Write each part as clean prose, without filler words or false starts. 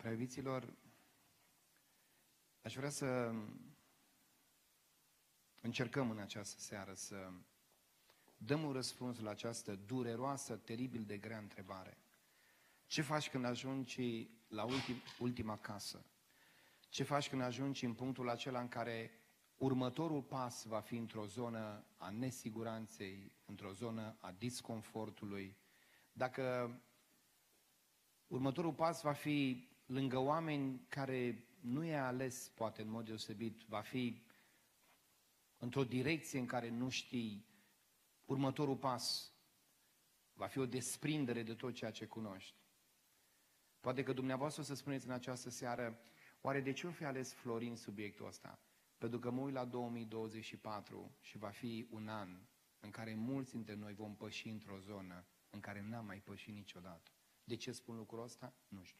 Prea-iubiților, aș vrea să încercăm în această seară să dăm un răspuns la această dureroasă, teribil de grea întrebare. Ce faci când ajungi la ultima casă? Ce faci când ajungi în punctul acela în care următorul pas va fi într-o zonă a nesiguranței, într-o zonă a disconfortului? Dacă următorul pas va fi lângă oameni care nu i-a ales, poate în mod deosebit, va fi într-o direcție în care nu știi, următorul pas va fi o desprindere de tot ceea ce cunoști. Poate că dumneavoastră o să spuneți în această seară, oare de ce o fi ales Florin subiectul ăsta? Pentru că mă uit la 2024 și va fi un an în care mulți dintre noi vom păși într-o zonă în care n-am mai pășit niciodată. De ce spun lucrul ăsta? Nu știu.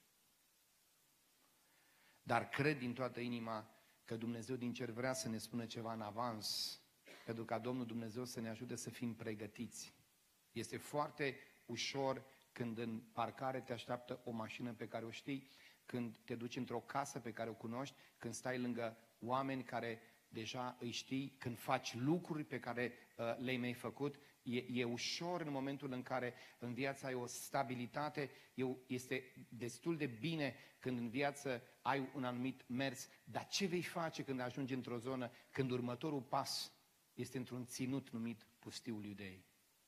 Dar cred din toată inima că Dumnezeu din cer vrea să ne spună ceva în avans, pentru ca Domnul Dumnezeu să ne ajute să fim pregătiți. Este foarte ușor când în parcare te așteaptă o mașină pe care o știi, când te duci într-o casă pe care o cunoști, când stai lângă oameni care deja îi știi, când faci lucruri pe care le-ai mai făcut, e ușor în momentul în care în viața ai o stabilitate, este destul de bine când în viață ai un anumit mers, dar ce vei face când ajungi într-o zonă, când următorul pas este într-un ținut numit Pustiul Iudeii?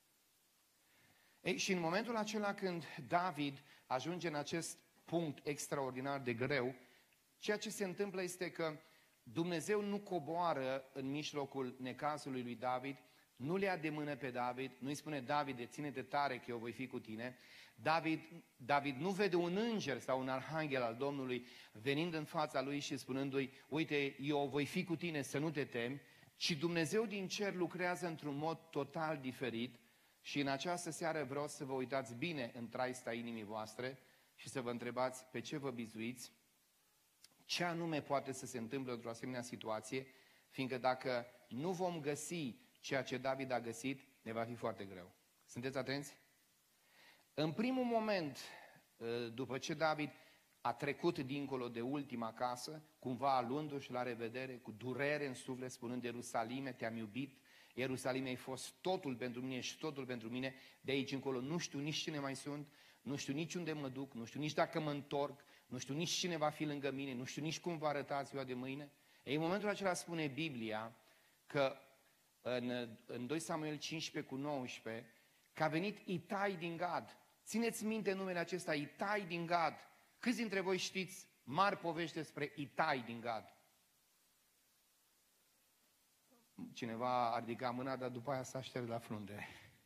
Ei, și în momentul acela când David ajunge în acest punct extraordinar de greu, ceea ce se întâmplă este că Dumnezeu nu coboară în mijlocul necazului lui David, nu le ia de mână pe David, nu îi spune Davide, ține-te tare că eu voi fi cu tine. David nu vede un înger sau un arhanghel al Domnului venind în fața lui și spunându-i, uite, eu voi fi cu tine, să nu te temi, ci Dumnezeu din cer lucrează într-un mod total diferit. Și în această seară vreau să vă uitați bine în traista inimii voastre și să vă întrebați pe ce vă bizuiți, ce anume poate să se întâmple într-o asemenea situație, fiindcă dacă nu vom găsi ceea ce David a găsit, ne va fi foarte greu. Sunteți atenți? În primul moment, după ce David a trecut dincolo de ultima casă, cumva luându-și la revedere, cu durere în suflet, spunând, Ierusalime, te-am iubit, Ierusalime, ai fost totul pentru mine și totul pentru mine, de aici încolo nu știu nici cine mai sunt, nu știu nici unde mă duc, nu știu nici dacă mă întorc, nu știu nici cine va fi lângă mine, nu știu nici cum va arăta ziua de mâine. Ei, în momentul acela spune Biblia că în 2 Samuel 15 cu 19, că a venit Itai din Gad. Țineți minte numele acesta, Itai din Gad. Câți dintre voi știți mari povești despre Itai din Gad? Cineva a ridicat mâna, dar după aia s-a șters la frunte.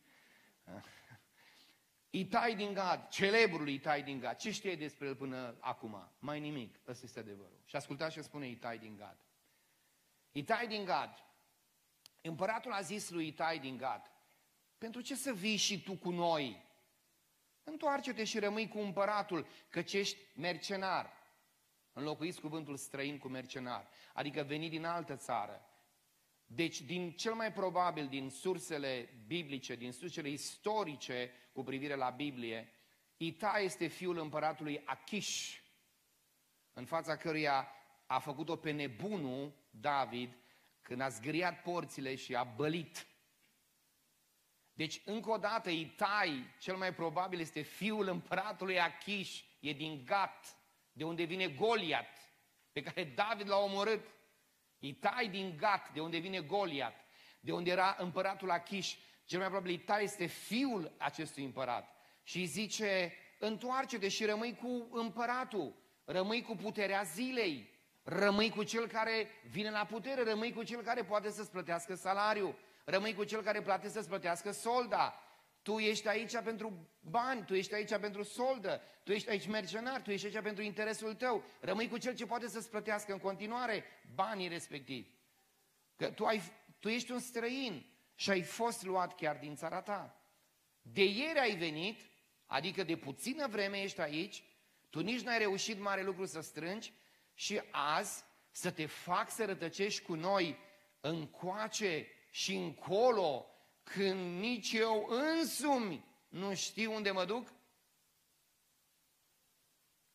Itai din Gad, celebrul Itai din Gad. Ce știe despre el până acum? Mai nimic, ăsta este adevărul. Și ascultați ce spune Itai din Gad. Itai din Gad, împăratul a zis lui Itai din Gad, pentru ce să vii și tu cu noi? Întoarce-te și rămâi cu împăratul, căci ești mercenar. Înlocuiți cuvântul străin cu mercenar, adică venit din altă țară. Deci, din cel mai probabil, din sursele biblice, din sursele istorice cu privire la Biblie, Itai este fiul împăratului Achish, în fața căruia a făcut-o pe nebunul David când a zgâriat porțile și a bălit. Deci, încă o dată, Itai, cel mai probabil, este fiul împăratului Achish, e din Gat, de unde vine Goliat, pe care David l-a omorât. Itai din Gat, de unde vine Goliat, de unde era împăratul Achish, cel mai probabil Itai este fiul acestui împărat. Și îi zice, întoarce-te și rămâi cu împăratul, rămâi cu puterea zilei, rămâi cu cel care vine la putere, rămâi cu cel care poate să-ți plătească salariul, rămâi cu cel care poate să-ți plătească solda. Tu ești aici pentru bani, tu ești aici pentru soldă, tu ești aici mercenar, tu ești aici pentru interesul tău. Rămâi cu cel ce poate să-ți plătească în continuare banii respectivi. Că tu ești un străin și ai fost luat chiar din țara ta. De ieri ai venit, adică de puțină vreme ești aici, tu nici n-ai reușit mare lucru să strângi și azi să te fac să rătăcești cu noi încoace și încolo, când nici eu însumi nu știu unde mă duc?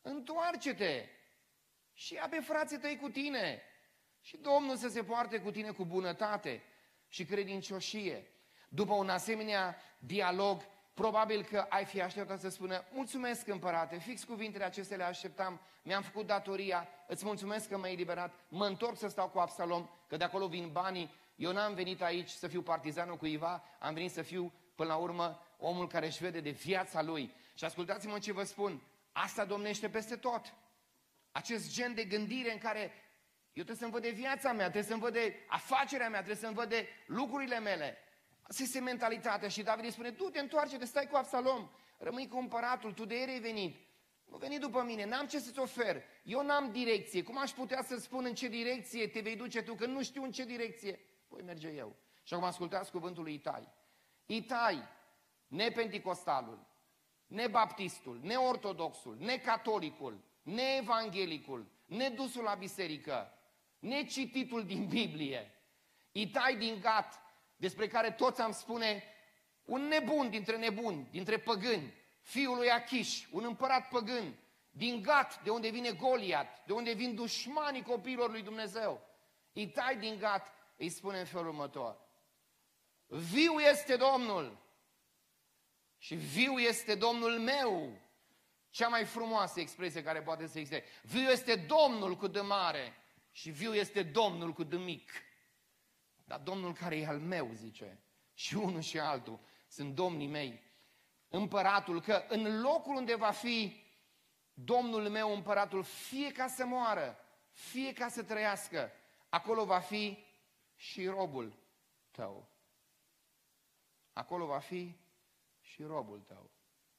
întoarce-te și ia pe frații tăi cu tine. Și Domnul să se poarte cu tine cu bunătate și credincioșie. După un asemenea dialog, probabil că ai fi așteptat să spună: mulțumesc, împărate, fix cuvintele acestea le așteptam, mi-am făcut datoria, îți mulțumesc că m-ai eliberat, mă întorc să stau cu Absalom, că de acolo vin banii, eu n-am venit aici să fiu partizanul cuiva, am venit să fiu, până la urmă, omul care își vede de viața lui. Și ascultați-mă ce vă spun, asta domnește peste tot. Acest gen de gândire în care eu trebuie să-mi văd de viața mea, trebuie să-mi văd de afacerea mea, trebuie să-mi văd de lucrurile mele. Asta este mentalitatea și David îi spune: du-te, întoarce-te, stai cu Absalom, rămâi cu împăratul, tu de ieri ai venit. Nu veni după mine, n-am ce să-ți ofer, eu n-am direcție, cum aș putea să spun în ce direcție te vei duce tu, că nu știu în ce direcție voi merge eu. Și acum ascultați cuvântul lui Itai. Itai, nepenticostalul, nebaptistul, neortodoxul, necatolicul, neevanghelicul, nedusul la biserică, necititul din Biblie, Itai din Gat, despre care toți am spune un nebun dintre nebuni, dintre păgâni, fiul lui Achiș, un împărat păgân, din Gat, de unde vine Goliat, de unde vin dușmanii copiilor lui Dumnezeu. Itai din Gat îi spune în felul următor: viu este Domnul și viu este Domnul meu. Cea mai frumoasă expresie care poate să existe. Viu este Domnul cu D mare și viu este Domnul cu D mic. Dar Domnul care e al meu, zice, și unul și altul sunt domnii mei. Împăratul, că în locul unde va fi Domnul meu, împăratul, fie ca să moară, fie ca să trăiască, acolo va fi și robul tău. Acolo va fi și robul tău.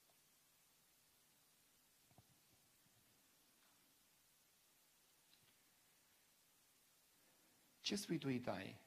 Ce spui tu, Itai?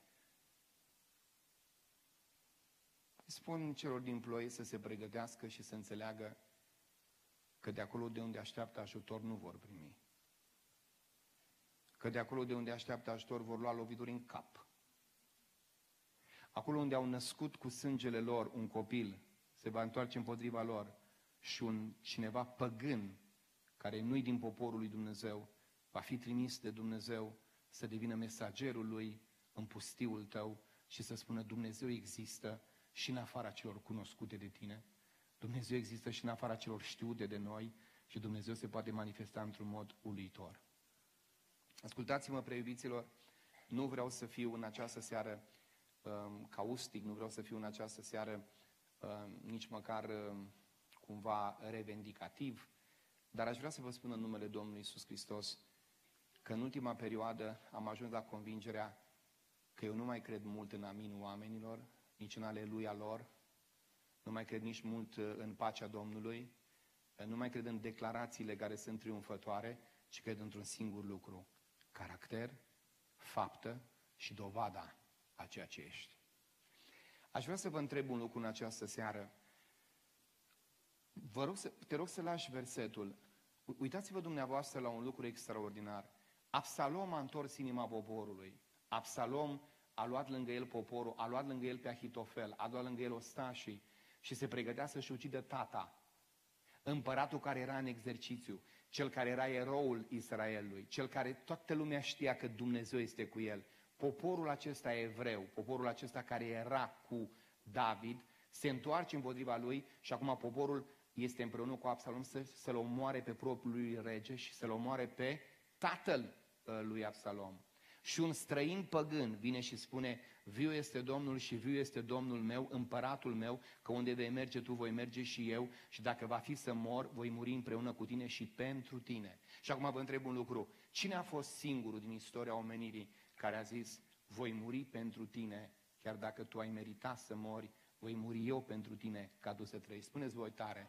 Spun celor din Ploi să se pregătească și să înțeleagă că de acolo de unde așteaptă ajutor nu vor primi. Că de acolo de unde așteaptă ajutor vor lua lovituri în cap. Acolo unde au născut cu sângele lor un copil, se va întoarce împotriva lor și un cineva păgân, care nu-i din poporul lui Dumnezeu, va fi trimis de Dumnezeu să devină mesagerul lui în pustiul tău și să spună: Dumnezeu există și în afara celor cunoscute de tine, Dumnezeu există și în afara celor știute de noi și Dumnezeu se poate manifesta într-un mod uluitor. Ascultați-mă, preiubiților, nu vreau să fiu în această seară caustic, nu vreau să fiu în această seară nici măcar cumva revendicativ, dar aș vrea să vă spun în numele Domnului Iisus Hristos că în ultima perioadă am ajuns la convingerea că eu nu mai cred mult în aminul oamenilor, nici în aleluia lor, nu mai cred nici mult în pacea Domnului, nu mai cred în declarațiile care sunt triumfătoare, ci cred într-un singur lucru: caracter, faptă și dovada a ceea ce ești. Aș vrea să vă întreb un lucru în această seară. Te rog să lași versetul. Uitați-vă dumneavoastră la un lucru extraordinar. Absalom a întors inima poporului. Absalom a luat lângă el poporul, a luat lângă el pe Ahitofel, a luat lângă el ostașii și se pregătea să-și ucidă tata. Împăratul care era în exercițiu, cel care era eroul Israelului, cel care toată lumea știa că Dumnezeu este cu el. Poporul acesta evreu, poporul acesta care era cu David, se întoarce împotriva lui și acum poporul este împreună cu Absalom să-l omoare pe propriul lui rege și să-l omoare pe tatăl lui Absalom. Și un străin păgân vine și spune: viu este Domnul și viu este Domnul meu, împăratul meu, că unde vei merge tu, voi merge și eu, și dacă va fi să mor, voi muri împreună cu tine și pentru tine. Și acum vă întreb un lucru: cine a fost singurul din istoria omenirii care a zis: voi muri pentru tine, chiar dacă tu ai meritat să mori, voi muri eu pentru tine ca tu să trăiești? Spuneți voi tare.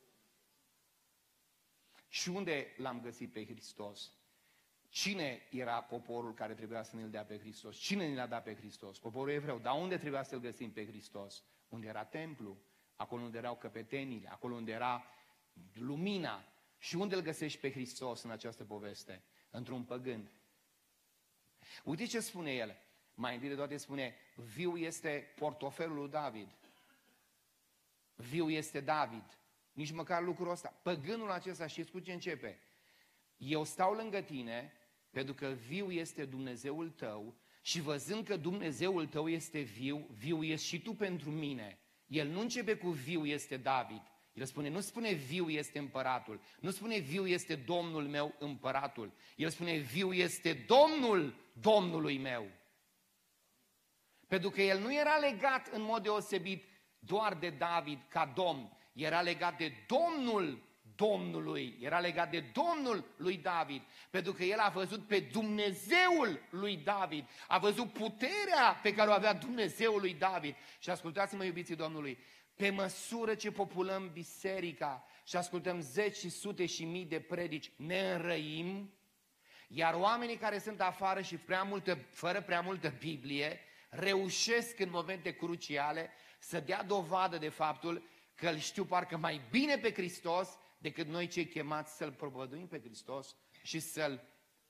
Și unde l-am găsit pe Hristos? Cine era poporul care trebuia să ne-l dea pe Hristos? Cine ne l-a dat pe Hristos? Poporul evreu. Dar unde trebuia să-l găsim pe Hristos? Unde era templu, acolo unde erau căpetenile, acolo unde era lumina. Și unde îl găsești pe Hristos în această poveste? Într-un păgân. Uite ce spune el. Mai întâi de toate spune: viu este portofelul lui David. Viu este David. Nici măcar lucrul ăsta. Păgânul acesta, știți cu ce începe? eu stau lângă tine, pentru că viu este Dumnezeul tău și văzând că Dumnezeul tău este viu, viu ești și tu pentru mine. El nu începe cu viu este David. El spune, nu spune viu este împăratul, nu spune viu este Domnul meu împăratul. El spune viu este Domnul Domnului meu. Pentru că el nu era legat în mod deosebit doar de David ca domn, era legat de Domnul Domnului, era legat de Domnul lui David, pentru că el a văzut pe Dumnezeul lui David, a văzut puterea pe care o avea Dumnezeul lui David. Și ascultați-mă, iubiții Domnului, pe măsură ce populăm biserica și ascultăm zeci și sute și mii de predici, ne înrăim, iar oamenii care sunt afară și fără prea multă Biblie, reușesc în momente cruciale să dea dovadă de faptul că îl știu parcă mai bine pe Hristos decât noi cei chemați să-L propovăduim pe Hristos și să-L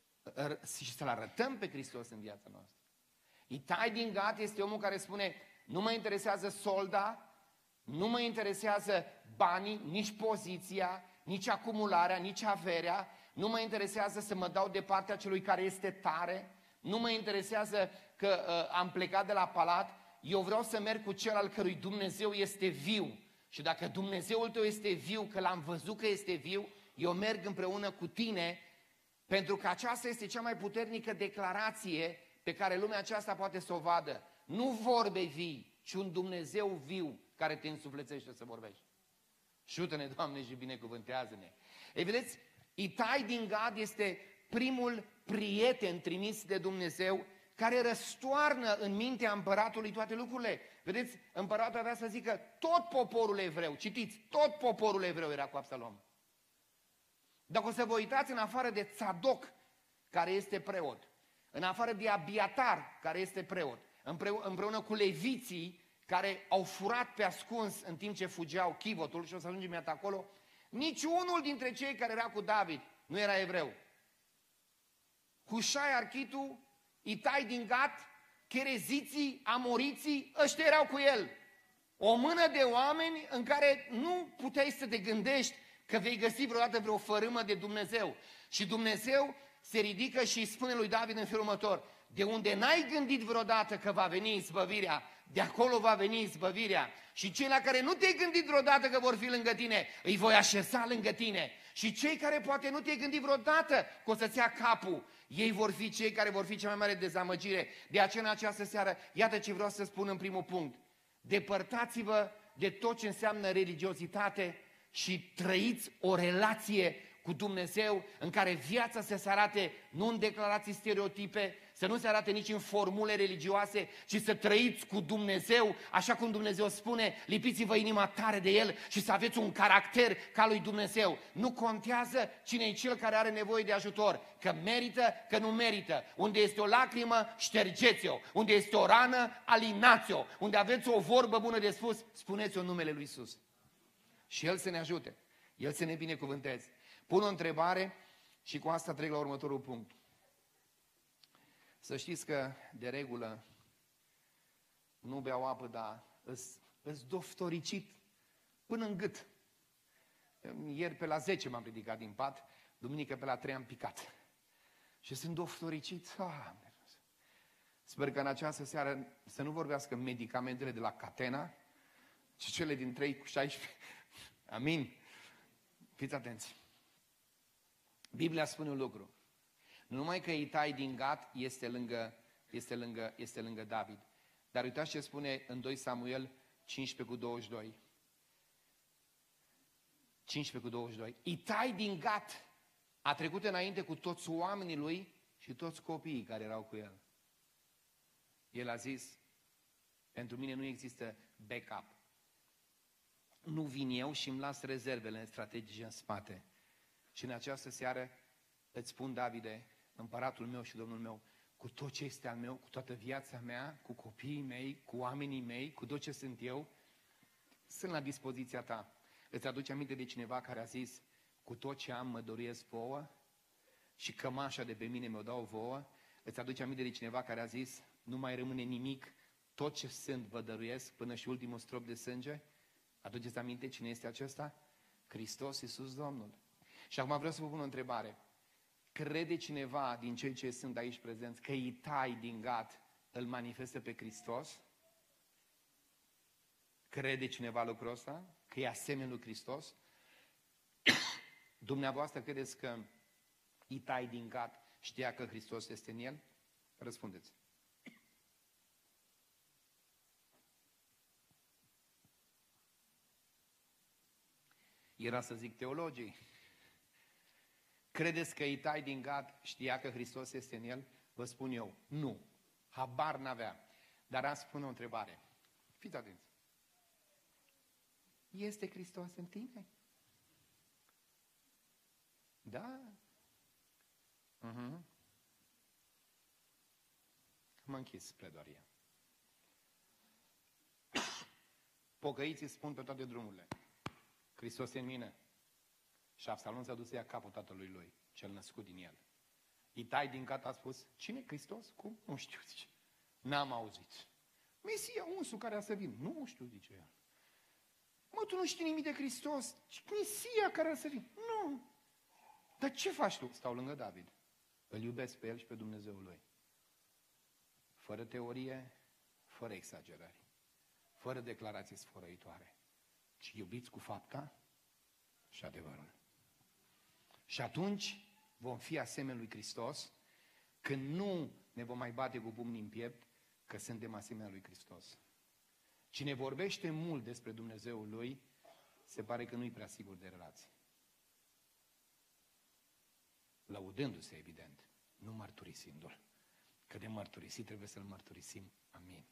arătăm pe Hristos în viața noastră. Itai din Gat este omul care spune, nu mă interesează solda, nu mă interesează banii, nici poziția, nici acumularea, nici averea, nu mă interesează să mă dau de partea celui care este tare, nu mă interesează că am plecat de la palat, eu vreau să merg cu cel al cărui Dumnezeu este viu. Și dacă Dumnezeul tău este viu, că l-am văzut că este viu, eu merg împreună cu tine, pentru că aceasta este cea mai puternică declarație pe care lumea aceasta poate să o vadă. Nu vorbe vii, ci un Dumnezeu viu care te însuflețește să vorbești. Șută-ne, Doamne, și binecuvântează-ne. Ei, vedeți, Itai din Gad este primul prieten trimis de Dumnezeu care răstoarnă în mintea împăratului toate lucrurile. Vedeți, împăratul avea să zică tot poporul evreu, citiți, tot poporul evreu era cu Absalom. Dacă o să vă uitați în afară de Tzadok, care este preot, în afară de Abiatar, care este preot, împreună cu leviții care au furat pe ascuns în timp ce fugeau chivotul, și o să ajungem iată acolo, niciunul dintre cei care era cu David nu era evreu. Hușai Architu, Itai din Gat, chereziții, amoriții, ăștia erau cu el. O mână de oameni în care nu puteai să te gândești că vei găsi vreodată vreo fărâmă de Dumnezeu. Și Dumnezeu se ridică și îi spune lui David în felul următor, de unde n-ai gândit vreodată că va veni izbăvirea, de acolo va veni izbăvirea. Și cei la care nu te-ai gândit vreodată că vor fi lângă tine, îi voi așeza lângă tine. Și cei care poate nu te-ai gândit vreodată că o să-ți ia capul, ei vor fi cei care vor fi cea mai mare dezamăgire. De aceea în această seară, iată ce vreau să spun în primul punct. Depărtați-vă de tot ce înseamnă religiozitate și trăiți o relație cu Dumnezeu în care viața să se arate nu în declarații stereotipe, să nu se arate nici în formule religioase, ci să trăiți cu Dumnezeu, așa cum Dumnezeu spune, lipiți-vă inima tare de El și să aveți un caracter ca lui Dumnezeu. Nu contează cine e cel care are nevoie de ajutor, că merită, că nu merită. Unde este o lacrimă, ștergeți-o. Unde este o rană, alinați-o. Unde aveți o vorbă bună de spus, spuneți-o în numele lui Iisus. Și El să ne ajute, El să ne binecuvânteze. Pun o întrebare și cu asta trec la următorul punct. Să știți că, de regulă, nu beau apă, dar îs doftoricit până în gât. Ieri pe la 10 m-am ridicat din pat, duminică pe la 3 am picat. Și sunt doftoricit. Sper că în această seară să nu vorbească medicamentele de la Catena, ci cele din 3 cu 16. Amin. Fiți atenți. Biblia spune un lucru. Nu numai că Itai din Gat este lângă David. Dar uitați ce spune în 2 Samuel 15:22. 15:22. Itai din Gat a trecut înainte cu toți oamenii lui și toți copiii care erau cu el. El a zis, pentru mine nu există backup. Nu vin eu și îmi las rezervele strategice în spate. Și în această seară îți spun, Davide, împăratul meu și Domnul meu, cu tot ce este al meu, cu toată viața mea, cu copiii mei, cu oamenii mei, cu tot ce sunt eu, sunt la dispoziția ta. Îți aduce aminte de cineva care a zis, cu tot ce am mă dăruiesc vouă și cămașa de pe mine mi-o dau vouă? Îți aduce aminte de cineva care a zis, nu mai rămâne nimic, tot ce sunt vă dăruiesc până și ultimul strop de sânge? Aduceți aminte cine este acesta? Hristos Iisus Domnul. Și acum vreau să vă pun o întrebare. Crede cineva din cei ce sunt aici prezenți că Itai din Gat îl manifestă pe Hristos? Crede cineva lucrul ăsta? Că e asemenea lui Hristos? Dumneavoastră credeți că Itai din Gat știa că Hristos este în el? Răspundeți. Era să zic teologii. Credeți că Itai din Gat știa că Hristos este în el? Vă spun eu, nu. Habar n-avea. Dar am spune o întrebare. Fiți atenți. Este Hristos în tine? Da. Am închis pledoaria. Pocăiții spun pe toate drumurile. Hristos e în mine. Și Absalom s-a dus să ia capul tatălui lui, cel născut din el. Itai din Gat a spus, cine e Hristos? Cum? Nu știu, zice. N-am auzit. Mesia, unsul care a să vin. Nu știu, zice el. Mă, tu nu știi nimic de Hristos. Mesia care a să vin. Nu. Dar ce faci tu? Stau lângă David. Îl iubesc pe el și pe Dumnezeul lui. Fără teorie, fără exagerări, fără declarații sfărăitoare, ci iubiți cu fapta și adevărul. Și atunci vom fi asemenea lui Hristos, când nu ne vom mai bate cu pumnii în piept, că suntem asemenea lui Hristos. Cine vorbește mult despre Dumnezeul lui, se pare că nu-i prea sigur de relații. Lăudându-se, evident, nu mărturisindu-l. Că de mărturisit trebuie să-l mărturisim. Amin.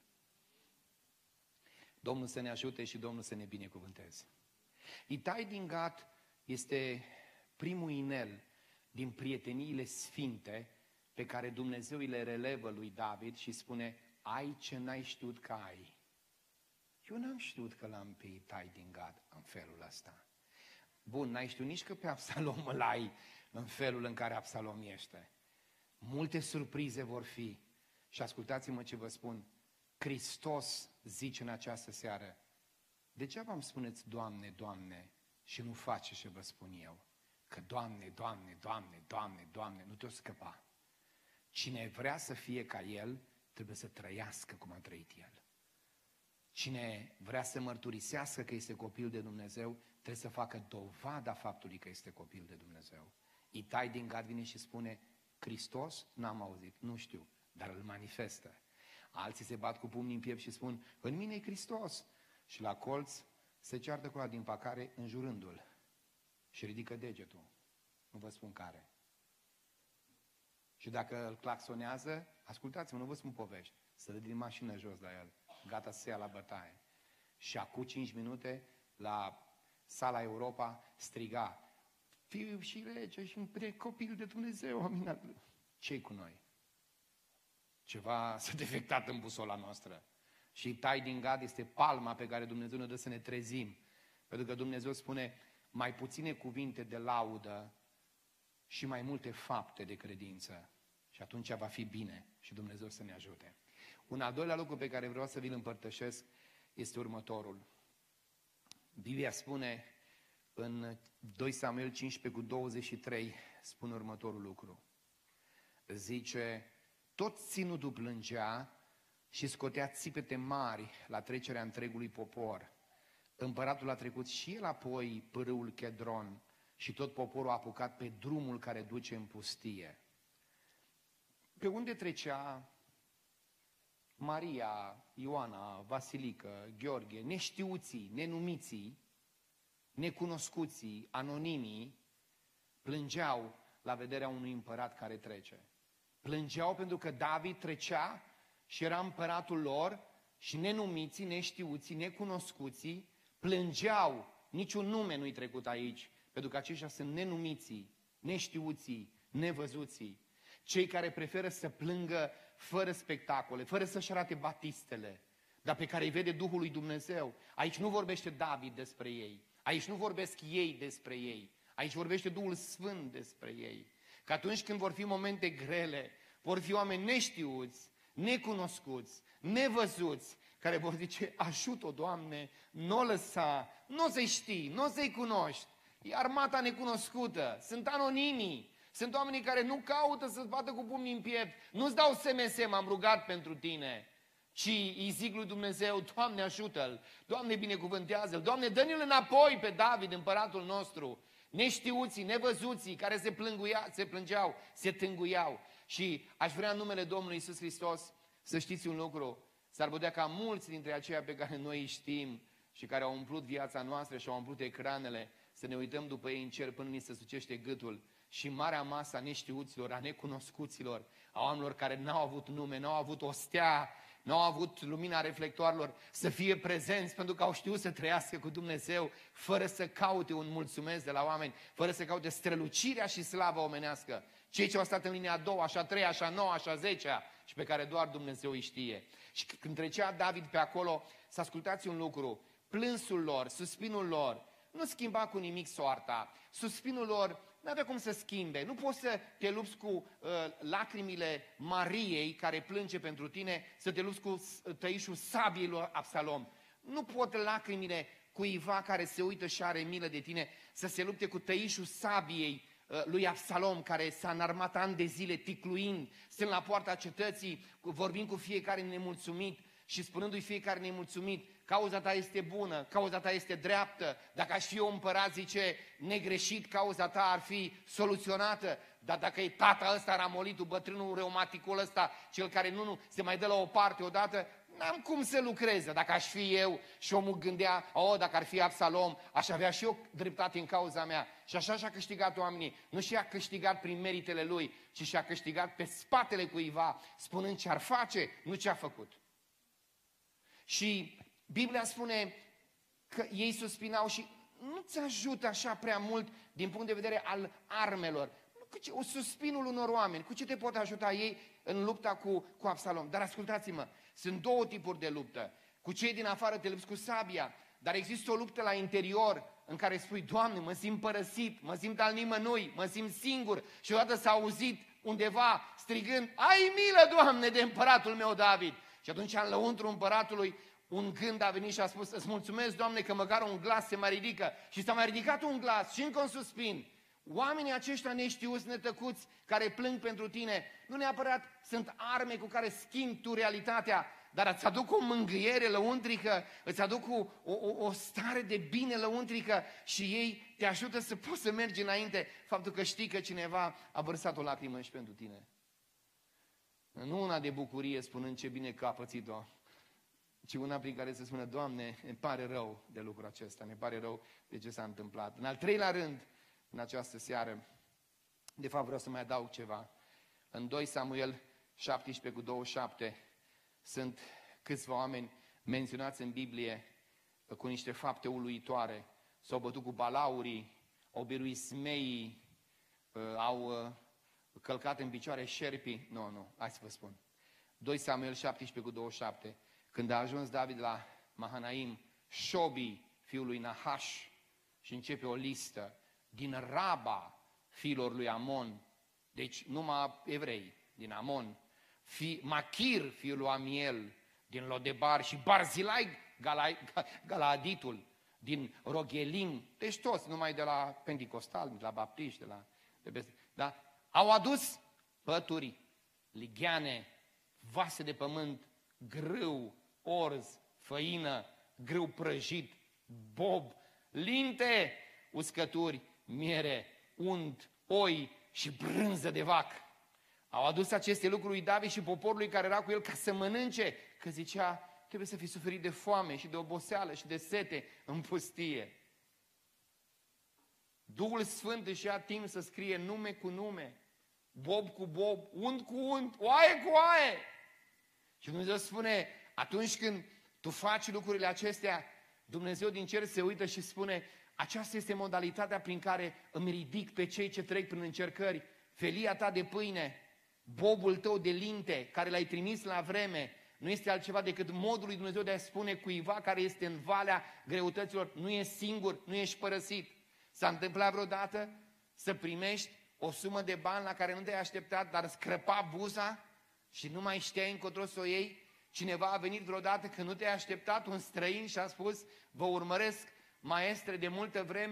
Domnul să ne ajute și Domnul să ne binecuvânteze. Itai din Gat este primul inel din prieteniile sfinte pe care Dumnezeu îi le relevă lui David și spune, ai ce n-ai știut că ai. Eu n-am știut că l-am pe Itai din Gat în felul ăsta. Bun, n-ai știut nici că pe Absalom îl ai în felul în care Absalom este. Multe surprize vor fi. Și ascultați-mă ce vă spun. Hristos zice în această seară, degeaba îmi spuneți, Doamne, Doamne, și nu face ce vă spun eu. Că Doamne, Doamne, Doamne, Doamne, Doamne, nu te-o scăpa. Cine vrea să fie ca El, trebuie să trăiască cum a trăit El. Cine vrea să mărturisească că este copil de Dumnezeu, trebuie să facă dovada faptului că este copil de Dumnezeu. Itai din Gat vine și spune, Hristos n-am auzit, nu știu, dar îl manifestă. Alții se bat cu pumnii în piept și spun, în mine e Hristos. Și la colț se ceartă cu ăla din pacare înjurându-l. Și ridică degetul. Nu vă spun care. Și dacă îl claxonează, ascultați-mă, nu vă spun povești, să dă din mașină jos la el, gata să se ia la bătaie. Și acum 5 minute, la sala Europa, striga, fiu și lege și copil de Dumnezeu, amin. Ce-i cu noi? Ceva s-a defectat în busola noastră. Și Itai din Gat este palma pe care Dumnezeu ne dă să ne trezim. Pentru că Dumnezeu spune, mai puține cuvinte de laudă și mai multe fapte de credință. Și atunci va fi bine și Dumnezeu să ne ajute. Un al doilea lucru pe care vreau să vi-l împărtășesc este următorul. Biblia spune în 2 Samuel 15:23, spune următorul lucru. Zice, tot ținutul plângea și scotea țipete mari la trecerea întregului popor. Împăratul a trecut și el apoi pârâul Chedron și tot poporul a apucat pe drumul care duce în pustie. Pe unde trecea Maria, Ioana, Vasilică, Gheorghe, neștiuții, nenumiții, necunoscuții, anonimii, plângeau la vederea unui împărat care trece. Plângeau pentru că David trecea și era împăratul lor și nenumiții, neștiuții, necunoscuții, plângeau, niciun nume nu-i trecut aici, pentru că aceștia sunt nenumiții, neștiuții, nevăzuții, cei care preferă să plângă fără spectacole, fără să-și arate batistele, dar pe care îi vede Duhul lui Dumnezeu. Aici nu vorbește David despre ei, aici nu vorbesc ei despre ei, aici vorbește Duhul Sfânt despre ei. Că atunci când vor fi momente grele, vor fi oameni neștiuți, necunoscuți, nevăzuți, care vor zice, ajută-o, Doamne, nu o lăsa, nu o să-i știi, nu o să-i cunoști, e armata necunoscută, sunt anonimii, Sunt oamenii care nu caută să-ți bată cu pumnii în piept. Nu-ți dau SMS, m-am rugat pentru tine. ci îi zic lui Dumnezeu, Doamne ajută-l, Doamne binecuvântează-l, Doamne dă-ne-l înapoi pe David, împăratul nostru, neștiuții, nevăzuții, care se plângeau, se tânguiau. Și aș vrea în numele Domnului Iisus Hristos să știți un lucru, s-ar putea ca mulți dintre aceia pe care noi îi știm și care au umplut viața noastră și au umplut ecranele, să ne uităm după ei în cer până ni se sucește gâtul. Și marea masă a neștiuților, a necunoscuților, a oamenilor care n-au avut nume, n-au avut o stea, n-au avut lumina reflectoarelor, să fie prezenți pentru că au știut să trăiască cu Dumnezeu, fără să caute un mulțumesc de la oameni, fără să caute strălucirea și slava omenească. Cei ce au stat în linia a doua, așa a treia, așa a noua, așa a zecea și pe care doar Dumnezeu îi știe. Și când trecea David pe acolo, să ascultați un lucru, plânsul lor, suspinul lor, nu schimba cu nimic soarta. Suspinul lor nu avea cum să schimbe. Nu poți să te lupți cu lacrimile Mariei care plânge pentru tine, să te lupți cu tăișul sabiei lui Absalom. Nu pot lacrimile cuiva care se uită și are milă de tine să se lupte cu tăișul sabiei lui Absalom, care s-a înarmat ani de zile ticluind, stând la poarta cetății, vorbind cu fiecare nemulțumit și spunându-i fiecare nemulțumit, cauza ta este bună, cauza ta este dreaptă, dacă aș fi eu împărat, zice, negreșit, cauza ta ar fi soluționată, dar dacă e tata ăsta ramolitul, bătrânul reumaticul ăsta, cel care nu se mai dă la o parte odată, n-am cum să lucreze. Dacă aș fi eu și omul gândea, dacă ar fi Absalom, aș avea și eu dreptate în cauza mea. Și așa și-a câștigat oamenii. Nu și-a câștigat prin meritele lui, ci și-a câștigat pe spatele cuiva, spunând ce ar face, nu ce a făcut. Și Biblia spune că ei suspinau și nu-ți ajută așa prea mult din punct de vedere al armelor. O suspinul unor oameni, cu ce te pot ajuta ei în lupta cu Absalom? Dar ascultați-mă, sunt două tipuri de luptă. Cu cei din afară te lupți cu sabia, dar există o luptă la interior în care spui, Doamne, mă simt părăsit, mă simt al nimănui, mă simt singur. Și odată s-a auzit undeva strigând, ai milă, Doamne, de împăratul meu David. Și atunci în lăuntru împăratului un gând a venit și a spus, îți mulțumesc, Doamne, că măcar un glas se mai ridică. Și s-a mai ridicat un glas și încă un suspin. Oamenii aceștia neștiuți, netăcuți, care plâng pentru tine, nu neapărat sunt arme cu care schimbi tu realitatea, dar îți aduc o mângâiere lăuntrică, îți aduc o stare de bine lăuntrică și ei te ajută să poți să mergi înainte, faptul că știi că cineva a vărsat o lacrimă și pentru tine. Nu una de bucurie spunând ce bine că a pățit-o, ci una prin care să spună, Doamne, îmi pare rău de lucrul acesta, ne pare rău de ce s-a întâmplat. În al treilea rând, în această seară, de fapt vreau să mai adaug ceva. În 2 Samuel 17:27 sunt câțiva oameni menționați în Biblie cu niște fapte uluitoare. S-au bătut cu balaurii, au biruit smeii, au călcat în picioare șerpii. Nu, hai să vă spun. 2 Samuel 17:27. Când a ajuns David la Mahanaim, Șobi, fiul lui Nahaș, și începe o listă din Raba, fiilor lui Amon, deci numai evrei, din Amon, Machir, fiul lui Amiel, din Lodebar, și Barzilai, Galaaditul, din Rogelim, deci toți, numai de la Pentecostal, de la Baptiști, da? Au adus pături, ligheane, vase de pământ, grâu, orz, făină, grâu prăjit, bob, linte, uscături, miere, unt, oi și brânză de vac. Au adus aceste lucruri lui David și poporului care era cu el ca să mănânce, că zicea, trebuie să fi suferit de foame și de oboseală și de sete în pustie. Duhul Sfânt își ia timp să scrie nume cu nume, bob cu bob, unt cu unt, oaie cu oaie. Și Dumnezeu spune, atunci când tu faci lucrurile acestea, Dumnezeu din cer se uită și spune, aceasta este modalitatea prin care îmi ridic pe cei ce trec prin încercări, felia ta de pâine, bobul tău de linte, care l-ai trimis la vreme, nu este altceva decât modul lui Dumnezeu de a spune cuiva care este în valea greutăților, nu ești singur, nu ești părăsit. S-a întâmplat vreodată să primești o sumă de bani la care nu te-ai așteptat, dar îți crăpa buza și nu mai știai încotro să o iei? Cineva a venit vreodată când nu te-ai așteptat, un străin, și a spus, vă urmăresc, maestre, de multă vreme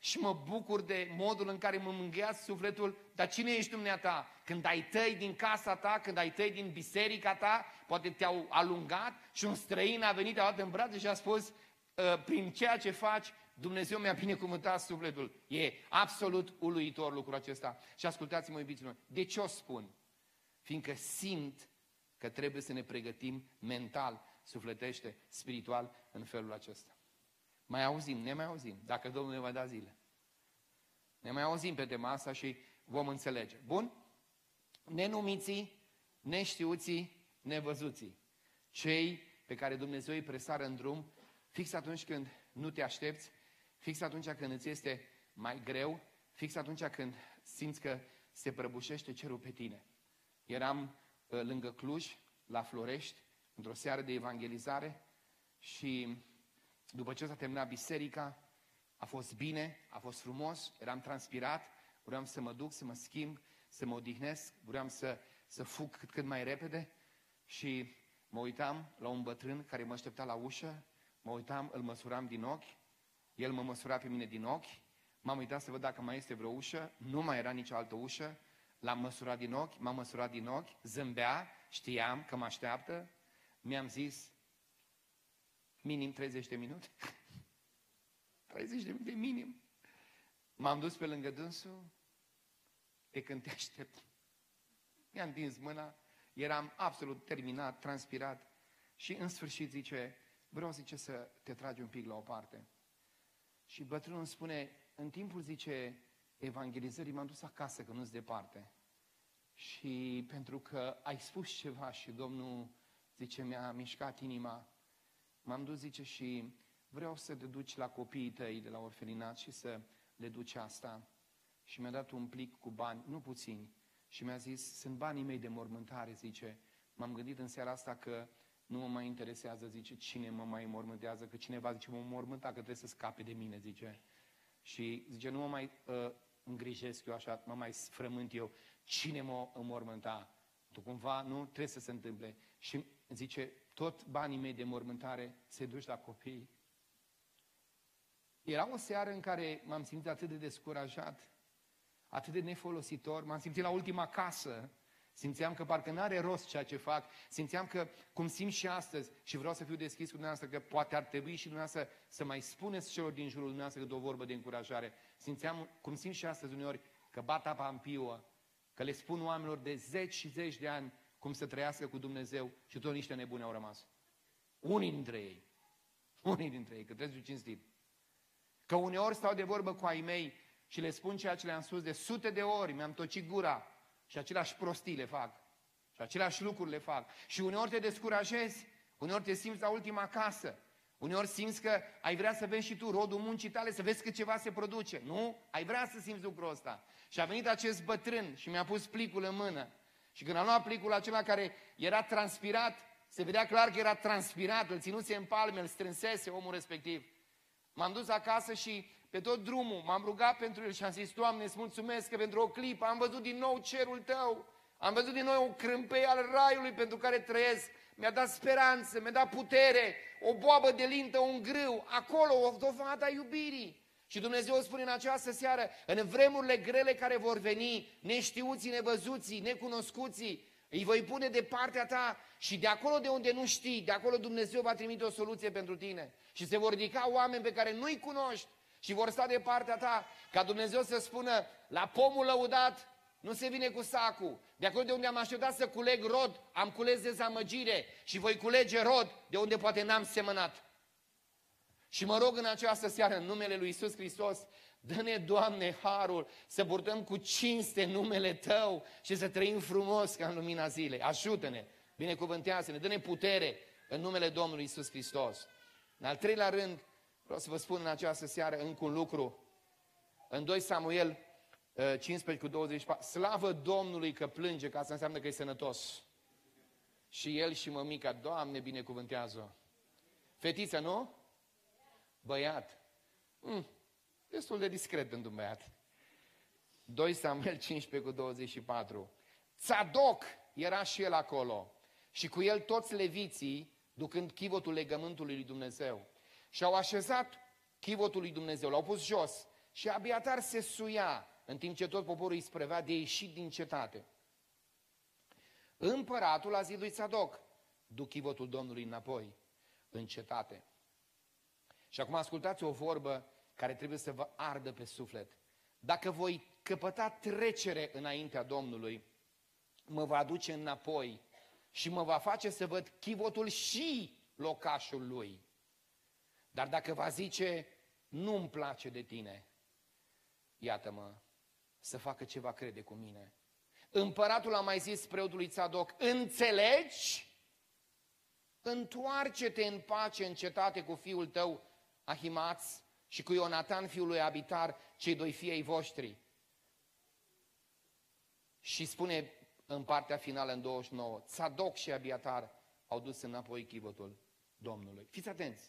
și mă bucur de modul în care mă mângâiați sufletul, dar cine ești dumneata? Când ai tăi din casa ta, când ai tăi din biserica ta, poate te-au alungat și un străin a venit, a luat în brațe și a spus, prin ceea ce faci, Dumnezeu mi-a binecuvântat sufletul. E absolut uluitor lucrul acesta. Și ascultați-mă, iubiților, de ce o spun? Fiindcă simt că trebuie să ne pregătim mental, sufletește, spiritual, în felul acesta. Mai auzim, ne mai auzim, dacă Domnul ne va da zile. Ne mai auzim pe tema asta și vom înțelege. Bun? Nenumiții, neștiuții, nevăzuții. Cei pe care Dumnezeu îi presară în drum, fix atunci când nu te aștepți, fix atunci când îți este mai greu, fix atunci când simți că se prăbușește cerul pe tine. Eram lângă Cluj, la Florești, într-o seară de evangelizare și după ce s-a terminat biserica, a fost bine, a fost frumos, eram transpirat, vreau să mă duc, să mă schimb, să mă odihnesc, vreau să fug cât mai repede și mă uitam la un bătrân care mă aștepta la ușă, mă uitam, îl măsuram din ochi, el mă măsura pe mine din ochi, m-am uitat să văd dacă mai este vreo ușă, nu mai era nicio altă ușă, l-am măsurat din ochi, m-am măsurat din ochi, zâmbea, știam că mă așteaptă, mi-am zis, minim 30 de minute. 30 de minute minim. M-am dus pe lângă dânsul, de când te aștept. Mi-am întins mâna, eram absolut terminat, transpirat și în sfârșit zice, vreau, zice, să te tragi un pic la o parte. Și bătrânul îmi spune, în timpul, zice, evangelizării m-am dus acasă, că nu-s departe. Și pentru că ai spus ceva și Domnul, zice, mi-a mișcat inima, m-am dus, zice, și vreau să te duci la copiii tăi de la orfelinat și să le duci asta. Și mi-a dat un plic cu bani, nu puțini, și mi-a zis, sunt banii mei de mormântare, zice. M-am gândit în seara asta că nu mă mai interesează, zice, cine mă mai mormântează, că cineva, zice, mă mormânta, că trebuie să scape de mine, zice. Și, zice, nu mă mai îngrijesc eu așa, mă mai frământ eu, cine mă înmormânta? Tu cumva, nu? Trebuie să se întâmple. Și, zice, tot banii mei de mormântare se duci la copii. Era o seară în care m-am simțit atât de descurajat, atât de nefolositor, m-am simțit la ultima casă, simțeam că parcă n-are rost ceea ce fac, simțeam că, cum simt și astăzi, și vreau să fiu deschis cu dumneavoastră, că poate ar trebui și dumneavoastră să mai spuneți celor din jurul dumneavoastră câte o vorbă de încurajare. Simțeam, cum simt și astăzi uneori, că bat apa în piuă, că le spun oamenilor de zeci și zeci de ani cum să trăiască cu Dumnezeu și tot niște nebuni au rămas. Unii dintre ei, că trebuie să fiu cinstit. Că uneori stau de vorbă cu ai mei și le spun ceea ce le-am spus de sute de ori, mi-am tocit gura și aceleași prostii le fac. Și aceleași lucruri le fac. Și uneori te descurajezi, uneori te simți la ultima casă, uneori simți că ai vrea să vezi și tu rodul muncii tale, să vezi că ceva se produce. Nu? Ai vrea să simți lucrul ăsta. Și a venit acest bătrân și mi-a pus plicul în mână. Și când am luat plicul acela care era transpirat, se vedea clar că era transpirat, îl ținuse în palme, îl strânsese omul respectiv. M-am dus acasă și pe tot drumul m-am rugat pentru el și am zis, Doamne, îți mulțumesc că pentru o clipă am văzut din nou cerul Tău, am văzut din nou o crâmpeie al raiului pentru care trăiesc, mi-a dat speranță, mi-a dat putere, o boabă de lintă, un grâu, acolo o dovadă a iubirii. Și Dumnezeu spune în această seară, în vremurile grele care vor veni, neștiuții, nevăzuții, necunoscuții, îi voi pune de partea ta și de acolo de unde nu știi, de acolo Dumnezeu va trimite o soluție pentru tine. Și se vor ridica oameni pe care nu-i cunoști și vor sta de partea ta, ca Dumnezeu să spună, la pomul lăudat nu se vine cu sacul. De acolo de unde am așteptat să culeg rod, am cules dezamăgire și voi culege rod de unde poate n-am semănat. Și mă rog în această seară, în numele lui Iisus Hristos, dă-ne, Doamne, harul să purtăm cu cinste numele Tău și să trăim frumos ca în lumina zilei. Ajută-ne, binecuvântează-ne, dă-ne putere în numele Domnului Iisus Hristos. În al treilea rând, vreau să vă spun în această seară încă un lucru. În 2 Samuel 15:24, slavă Domnului că plânge, că asta înseamnă că e sănătos. Și el și mămica, Doamne, binecuvântează-o. Fetiță, nu? Băiat. Destul de discret pentru un băiat. 2 Samuel 15:24. Tzadok era și el acolo. Și cu el toți leviții, ducând chivotul legământului lui Dumnezeu. Și au așezat chivotul lui Dumnezeu, l-au pus jos și Abiatar se suia, în timp ce tot poporul îi sprevea de ieșit din cetate. Împăratul a zis lui Tzadok, du chivotul Domnului înapoi în cetate. Și acum ascultați o vorbă care trebuie să vă ardă pe suflet. Dacă voi căpăta trecere înaintea Domnului, mă va aduce înapoi și mă va face să văd chivotul și locașul lui. Dar dacă va zice, nu-mi place de tine, iată-mă, să facă ce va crede cu mine. Împăratul a mai zis preotului Tzadok, înțelegi? Întoarce-te în pace în cetate cu fiul tău Ahimaț și cu Ionatan fiul lui Abitar, cei doi fii ai voștri. Și spune în partea finală, în 29, Tzadok și Abiatar au dus înapoi chivotul Domnului. Fiți atenți!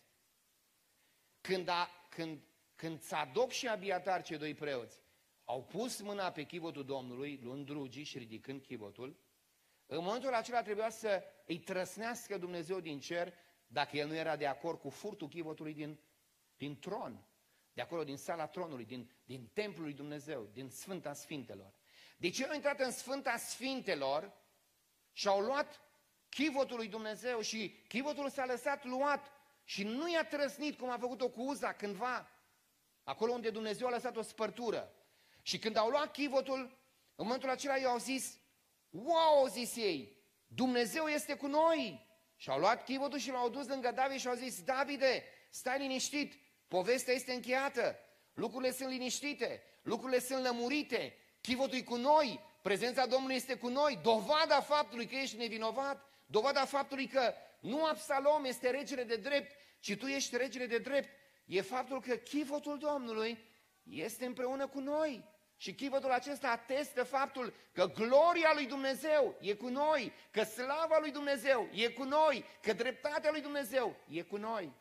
Când Tzadok și Abiatar, cei doi preoți, au pus mâna pe chivotul Domnului, luând drugii și ridicând chivotul, în momentul acela trebuia să îi trăsnească Dumnezeu din cer, dacă el nu era de acord cu furtul chivotului din tron, de acolo din sala tronului, din templul lui Dumnezeu, din Sfânta Sfintelor. Deci el a intrat în Sfânta Sfintelor și au luat chivotul lui Dumnezeu și chivotul s-a lăsat luat și nu i-a trăsnit cum a făcut-o cu Uza cândva, acolo unde Dumnezeu a lăsat o spărtură. Și când au luat chivotul, în momentul acela i-au zis, wow, au zis ei, Dumnezeu este cu noi. Și au luat chivotul și l-au dus lângă David și au zis, Davide, stai liniștit, povestea este încheiată, lucrurile sunt liniștite, lucrurile sunt lămurite, chivotul e cu noi, prezența Domnului este cu noi, dovada faptului că ești nevinovat, dovada faptului că nu Absalom este regele de drept, ci tu ești regele de drept, e faptul că chivotul Domnului este împreună cu noi. Și chivotul acesta atestă faptul că gloria lui Dumnezeu e cu noi, că slava lui Dumnezeu e cu noi, că dreptatea lui Dumnezeu e cu noi.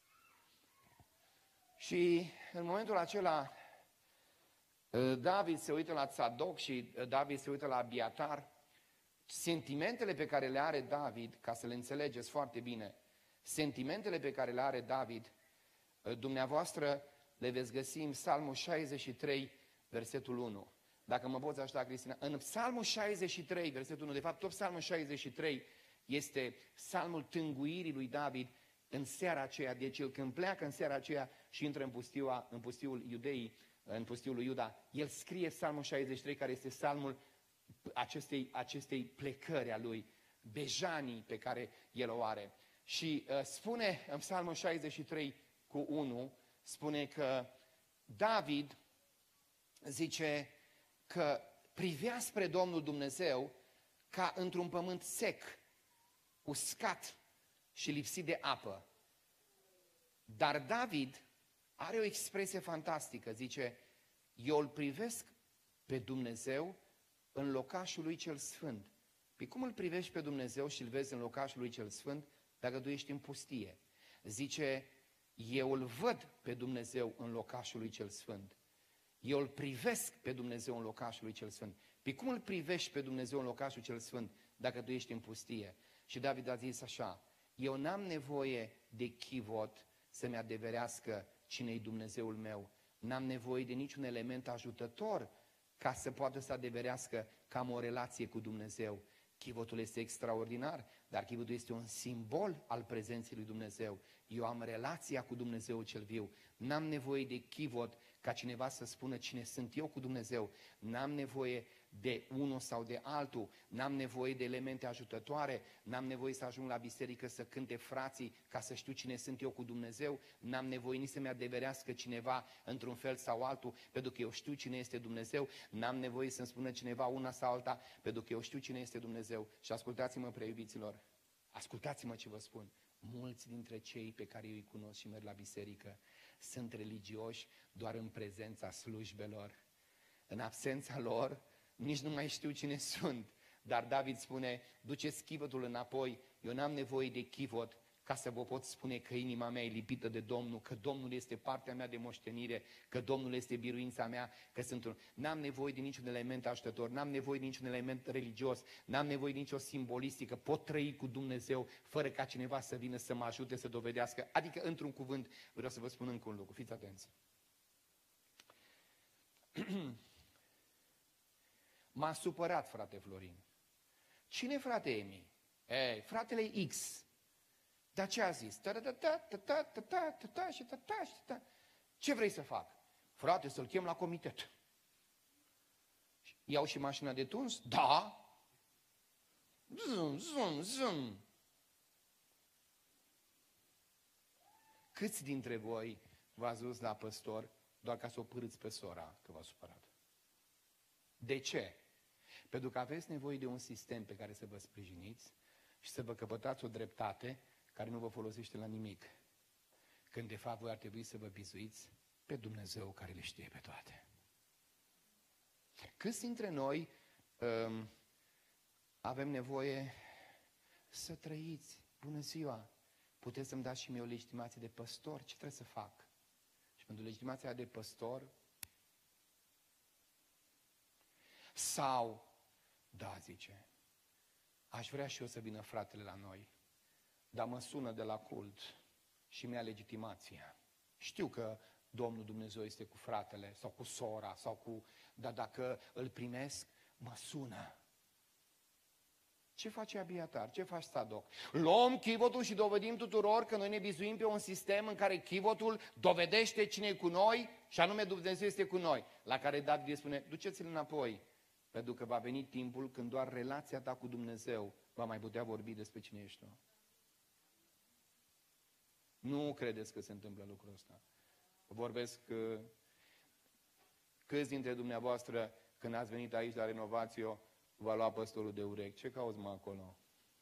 Și în momentul acela David se uită la Tzadok și David se uită la Abiatar. Sentimentele pe care le are David, ca să le înțelegeți foarte bine, sentimentele pe care le are David, dumneavoastră le veți găsi în Psalmul 63, versetul 1. Dacă mă poți ajuta, Cristina, în Psalmul 63, versetul 1, de fapt tot Psalmul 63 este psalmul tânguirii lui David în seara aceea, deci el când pleacă în seara aceea și intră în pustiul Iudeii, în pustiul lui Iuda, el scrie Psalmul 63, care este psalmul acestei plecări a lui, bejanii pe care el o are. Și spune în Psalmul 63 cu 1, spune că David zice că privea spre Domnul Dumnezeu ca într-un pământ sec, uscat și lipsit de apă. Dar David are o expresie fantastică, zice, eu îl privesc pe Dumnezeu în locașul lui cel sfânt. Păi cum îl privești pe Dumnezeu și îl vezi în locașul lui cel sfânt dacă tu ești în pustie? Zice, eu îl văd pe Dumnezeu în locașul lui cel sfânt. Eu îl privesc pe Dumnezeu în locașul lui cel sfânt. Păi cum îl privești pe Dumnezeu în locașul cel sfânt dacă tu ești în pustie? Și David a zis așa, eu n-am nevoie de chivot să-mi adeverească cine-i Dumnezeul meu. N-am nevoie de niciun element ajutător ca să poată să adeverească că am o relație cu Dumnezeu. Chivotul este extraordinar, dar chivotul este un simbol al prezenței lui Dumnezeu. Eu am relația cu Dumnezeu cel viu. N-am nevoie de chivot ca cineva să spună cine sunt eu cu Dumnezeu. N-am nevoie de unul sau de altul, n-am nevoie de elemente ajutătoare, n-am nevoie să ajung la biserică să cânte frații ca să știu cine sunt eu cu Dumnezeu, n-am nevoie nici să-mi adeverească cineva într-un fel sau altul, pentru că eu știu cine este Dumnezeu, n-am nevoie să-mi spună cineva una sau alta, pentru că eu știu cine este Dumnezeu. Și ascultați-mă, preiubiților, ascultați-mă ce vă spun. Mulți dintre cei pe care eu îi cunosc și merg la biserică sunt religioși doar în prezența slujbelor. În absența lor, nici nu mai știu cine sunt. Dar David spune, duceți chivotul înapoi, eu n-am nevoie de chivot ca să vă pot spune că inima mea e lipită de Domnul, că Domnul este partea mea de moștenire, că Domnul este biruința mea, că n-am nevoie de niciun element ajutător, n-am nevoie de niciun element religios, n-am nevoie de nicio simbolistică, pot trăi cu Dumnezeu fără ca cineva să vină să mă ajute să dovedească. Adică, într-un cuvânt, vreau să vă spun încă un lucru, fiți atenți. M-a supărat, frate Florin. Cine, frate Emi? Ei, fratele X. Dar ce a zis? Ce vrei să fac? Frate, să-l chem la comitet. Iau și mașina de tuns? Da. Zum, zum, zum. Câți dintre voi v-ați dus la păstor doar ca să o pârâți pe sora că v-a supărat? De ce? Pentru că aveți nevoie de un sistem pe care să vă sprijiniți și să vă căpătați o dreptate care nu vă folosește la nimic. Când de fapt voi ar trebui să vă bizuiți pe Dumnezeu care le știe pe toate. Câți dintre noi avem nevoie să trăiți? Bună ziua! Puteți să-mi dați și mie o legitimație de păstor? Ce trebuie să fac? Și pentru legitimația de păstor sau, da, zice, aș vrea și eu să vină fratele la noi, dar mă sună de la cult și mi-a legitimația. Știu că Domnul Dumnezeu este cu fratele sau cu sora sau cu... Dar dacă îl primesc, mă sună. Ce face Abiatar? Ce faci, Sadoc? Luăm chivotul și dovedim tuturor că noi ne bizuim pe un sistem în care chivotul dovedește cine e cu noi și anume Dumnezeu este cu noi. La care David spune, duceți-l înapoi, pentru că va veni timpul când doar relația ta cu Dumnezeu va mai putea vorbi despre cine ești tu. Nu credeți că se întâmplă lucrul ăsta. Vorbesc câți dintre dumneavoastră, când ați venit aici la renovație, v-a luat păstorul de urechi. Ce cauți, mă, acolo?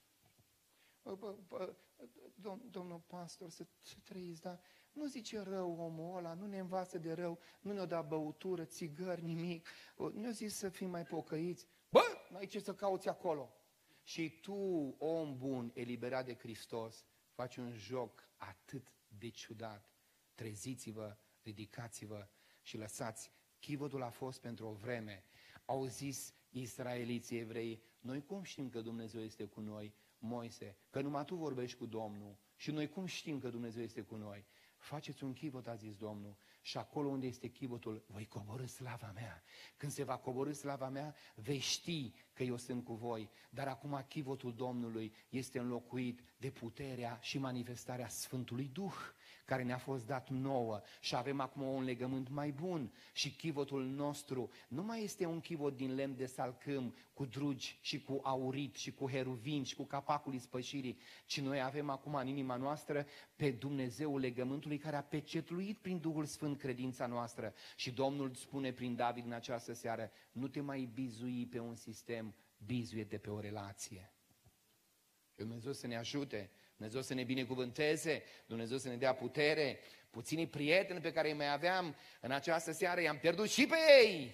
Domnul pastor, să trăiți, dar nu zice rău omul ăla, nu ne învață de rău, nu ne-o da băutură, țigări, nimic. Ne-o zis să fim mai pocăiți. Bă, n-ai ce să cauți acolo. Și tu, om bun, eliberat de Hristos, faci un joc atât de ciudat. Treziți-vă, ridicați-vă și lăsați. Chivotul a fost pentru o vreme. Au zis israeliții evrei, noi cum știm că Dumnezeu este cu noi? Moise, că numai tu vorbești cu Domnul. Și noi cum știm că Dumnezeu este cu noi? Faceți un chivot, a zis Domnul, și acolo unde este chivotul, voi coborî slava mea. Când se va coborî slava mea, vei ști că eu sunt cu voi. Dar acum chivotul Domnului este înlocuit de puterea și manifestarea Sfântului Duh, care ne-a fost dat nouă și avem acum un legământ mai bun. Și chivotul nostru nu mai este un chivot din lemn de salcâm, cu drugi și cu aurit și cu heruvin și cu capacul ispășirii, ci noi avem acum în inima noastră pe Dumnezeul legământului care a pecetluit prin Duhul Sfânt credința noastră. Și Domnul spune prin David în această seară, nu te mai bizui pe un sistem, bizuie-te pe o relație. Dumnezeu să ne ajute, Dumnezeu să ne binecuvânteze, Dumnezeu să ne dea putere. Puținii prieteni pe care îi mai aveam în această seară, i-am pierdut și pe ei.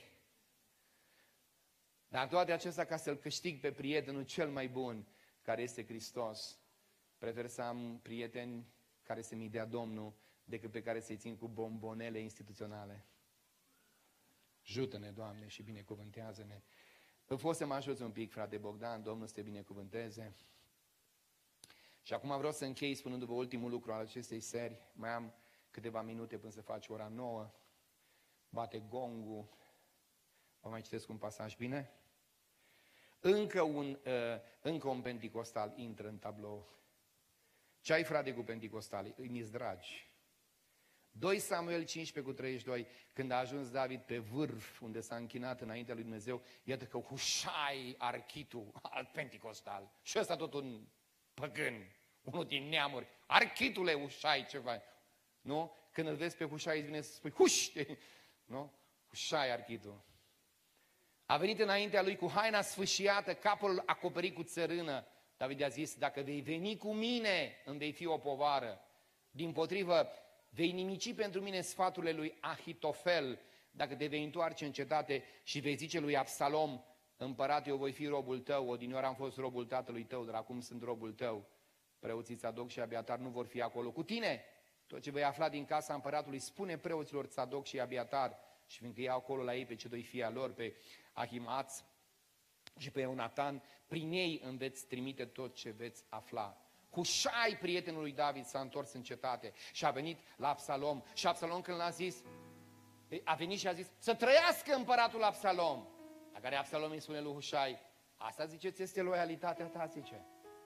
Dar toate acestea ca să-l câștig pe prietenul cel mai bun, care este Hristos. Prefer să am prieteni care să-mi dea Domnul, decât pe care să-i țin cu bombonele instituționale. Ajută-ne, Doamne, și binecuvântează-ne. Fost să mă ajuți un pic, frate Bogdan, Domnul să te binecuvânteze. Și acum vreau să închei spunându-vă ultimul lucru al acestei seri. Mai am câteva minute până să faci ora 9. Bate gongul. Vă mai citesc un pasaj, bine? Încă un penticostal intră în tablou. Ce ai, frate, cu penticostalii? Îi-mi-s dragi. 2 Samuel 15:32, când a ajuns David pe vârf, unde s-a închinat înaintea lui Dumnezeu, iată că Hușai, architul, alt penticostal, și ăsta tot un păgân, unul din neamuri, architule Hușai, ce faci? Nu? Când îl vezi pe Hușai, îți vine să spui, huște! Nu? Hușai, architul. A venit înaintea lui cu haina sfâșiată, capul acoperit cu țărână. David a zis, dacă vei veni cu mine, îmi vei fi o povară. Dimpotrivă, vei nimici pentru mine sfaturile lui Ahitofel, dacă te vei întoarce în cetate și vei zice lui Absalom, împărate, eu voi fi robul tău, odinioară am fost robul tatălui tău, dar acum sunt robul tău. Preoții Țadoc și Abiatar nu vor fi acolo cu tine. Tot ce vei afla din casa împăratului, spune preoților Țadoc și Abiatar, și fiindcă ei acolo la ei pe cei 2 fii al lor, pe Ahimaț și pe Ionatan, prin ei îmi veți trimite tot ce veți afla. Hușai, prietenul lui David, s-a întors în cetate și a venit la Absalom. Și Absalom când l-a zis, a venit și a zis, să trăiască împăratul Absalom. La care Absalom îi spune lui Hușai, asta ziceți este loialitatea ta, zice.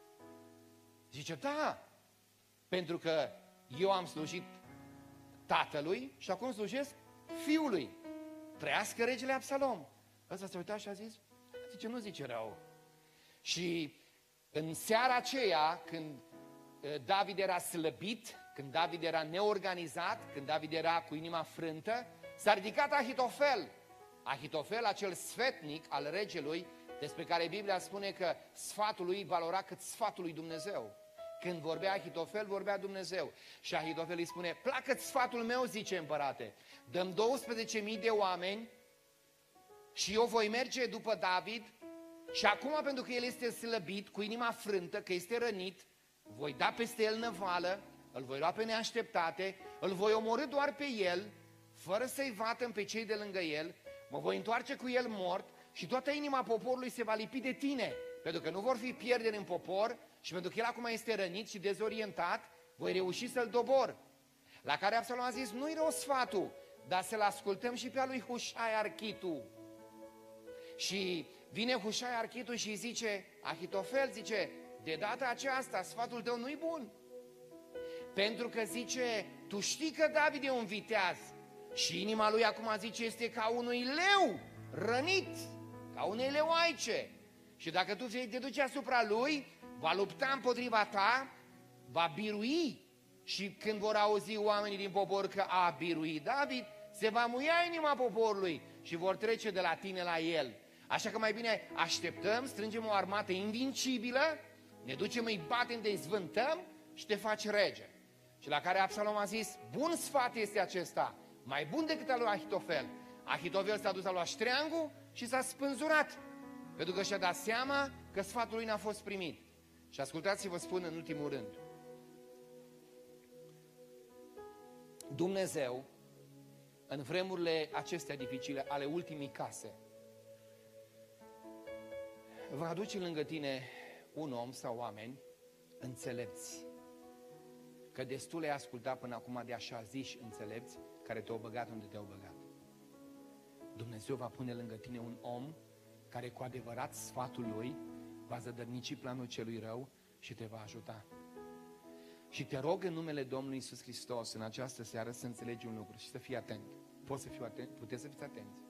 Zice, da, pentru că eu am slujit tatălui și acum slujesc fiului. Trăiască regele Absalom. Ăsta s-a uitat și a zis, zice, nu zice rău. Și în seara aceea, când David era slăbit, când David era neorganizat, când David era cu inima frântă, s-a ridicat Ahitofel. Ahitofel, acel sfetnic al regelui, despre care Biblia spune că sfatul lui valora cât sfatul lui Dumnezeu. Când vorbea Ahitofel, vorbea Dumnezeu. Și Ahitofel îi spune, placă-ți sfatul meu, zice împărate, dăm 12.000 de oameni și eu voi merge după David și acum, pentru că el este slăbit, cu inima frântă, că este rănit, voi da peste el năvală, îl voi lua pe neașteptate, îl voi omorî doar pe el, fără să-i vatăm pe cei de lângă el, mă voi întoarce cu el mort și toată inima poporului se va lipi de tine, pentru că nu vor fi pierderi în popor și pentru că el acum este rănit și dezorientat, voi reuși să-l dobor. La care Absalom a zis, nu-i rău sfatul, dar să-l ascultăm și pe a lui Hușai Architu. Și vine Hușai Architu și zice, Ahitofel, zice, de data aceasta sfatul tău nu-i bun. Pentru că zice, tu știi că David e un viteaz și inima lui acum zice este ca unui leu rănit, ca unei leoaice. Și dacă tu te duci asupra lui, va lupta împotriva ta, va birui. Și când vor auzi oamenii din popor că a biruit David, se va muia inima poporului și vor trece de la tine la el. Așa că mai bine așteptăm, strângem o armată invincibilă, ne ducem, îi batem, te zvântăm și te faci rege. Și la care Absalom a zis, bun sfat este acesta, mai bun decât al lui Ahitofel. Ahitofel s-a dus, a luat ștreangul și s-a spânzurat, pentru că și-a dat seama că sfatul lui n-a fost primit. Și ascultați, vă spun în ultimul rând, Dumnezeu, în vremurile acestea dificile, ale ultimii case, va aduce lângă tine un om sau oameni înțelepți. Că destul ai ascultat până acum de așa ziși înțelepți care te-au băgat unde te-au băgat. Dumnezeu va pune lângă tine un om care cu adevărat sfatul lui va zădărnici planul celui rău și te va ajuta. Și te rog în numele Domnului Iisus Hristos în această seară să înțelegi un lucru și să fii atent. Poți să fiu atent? Puteți să fiți atenți.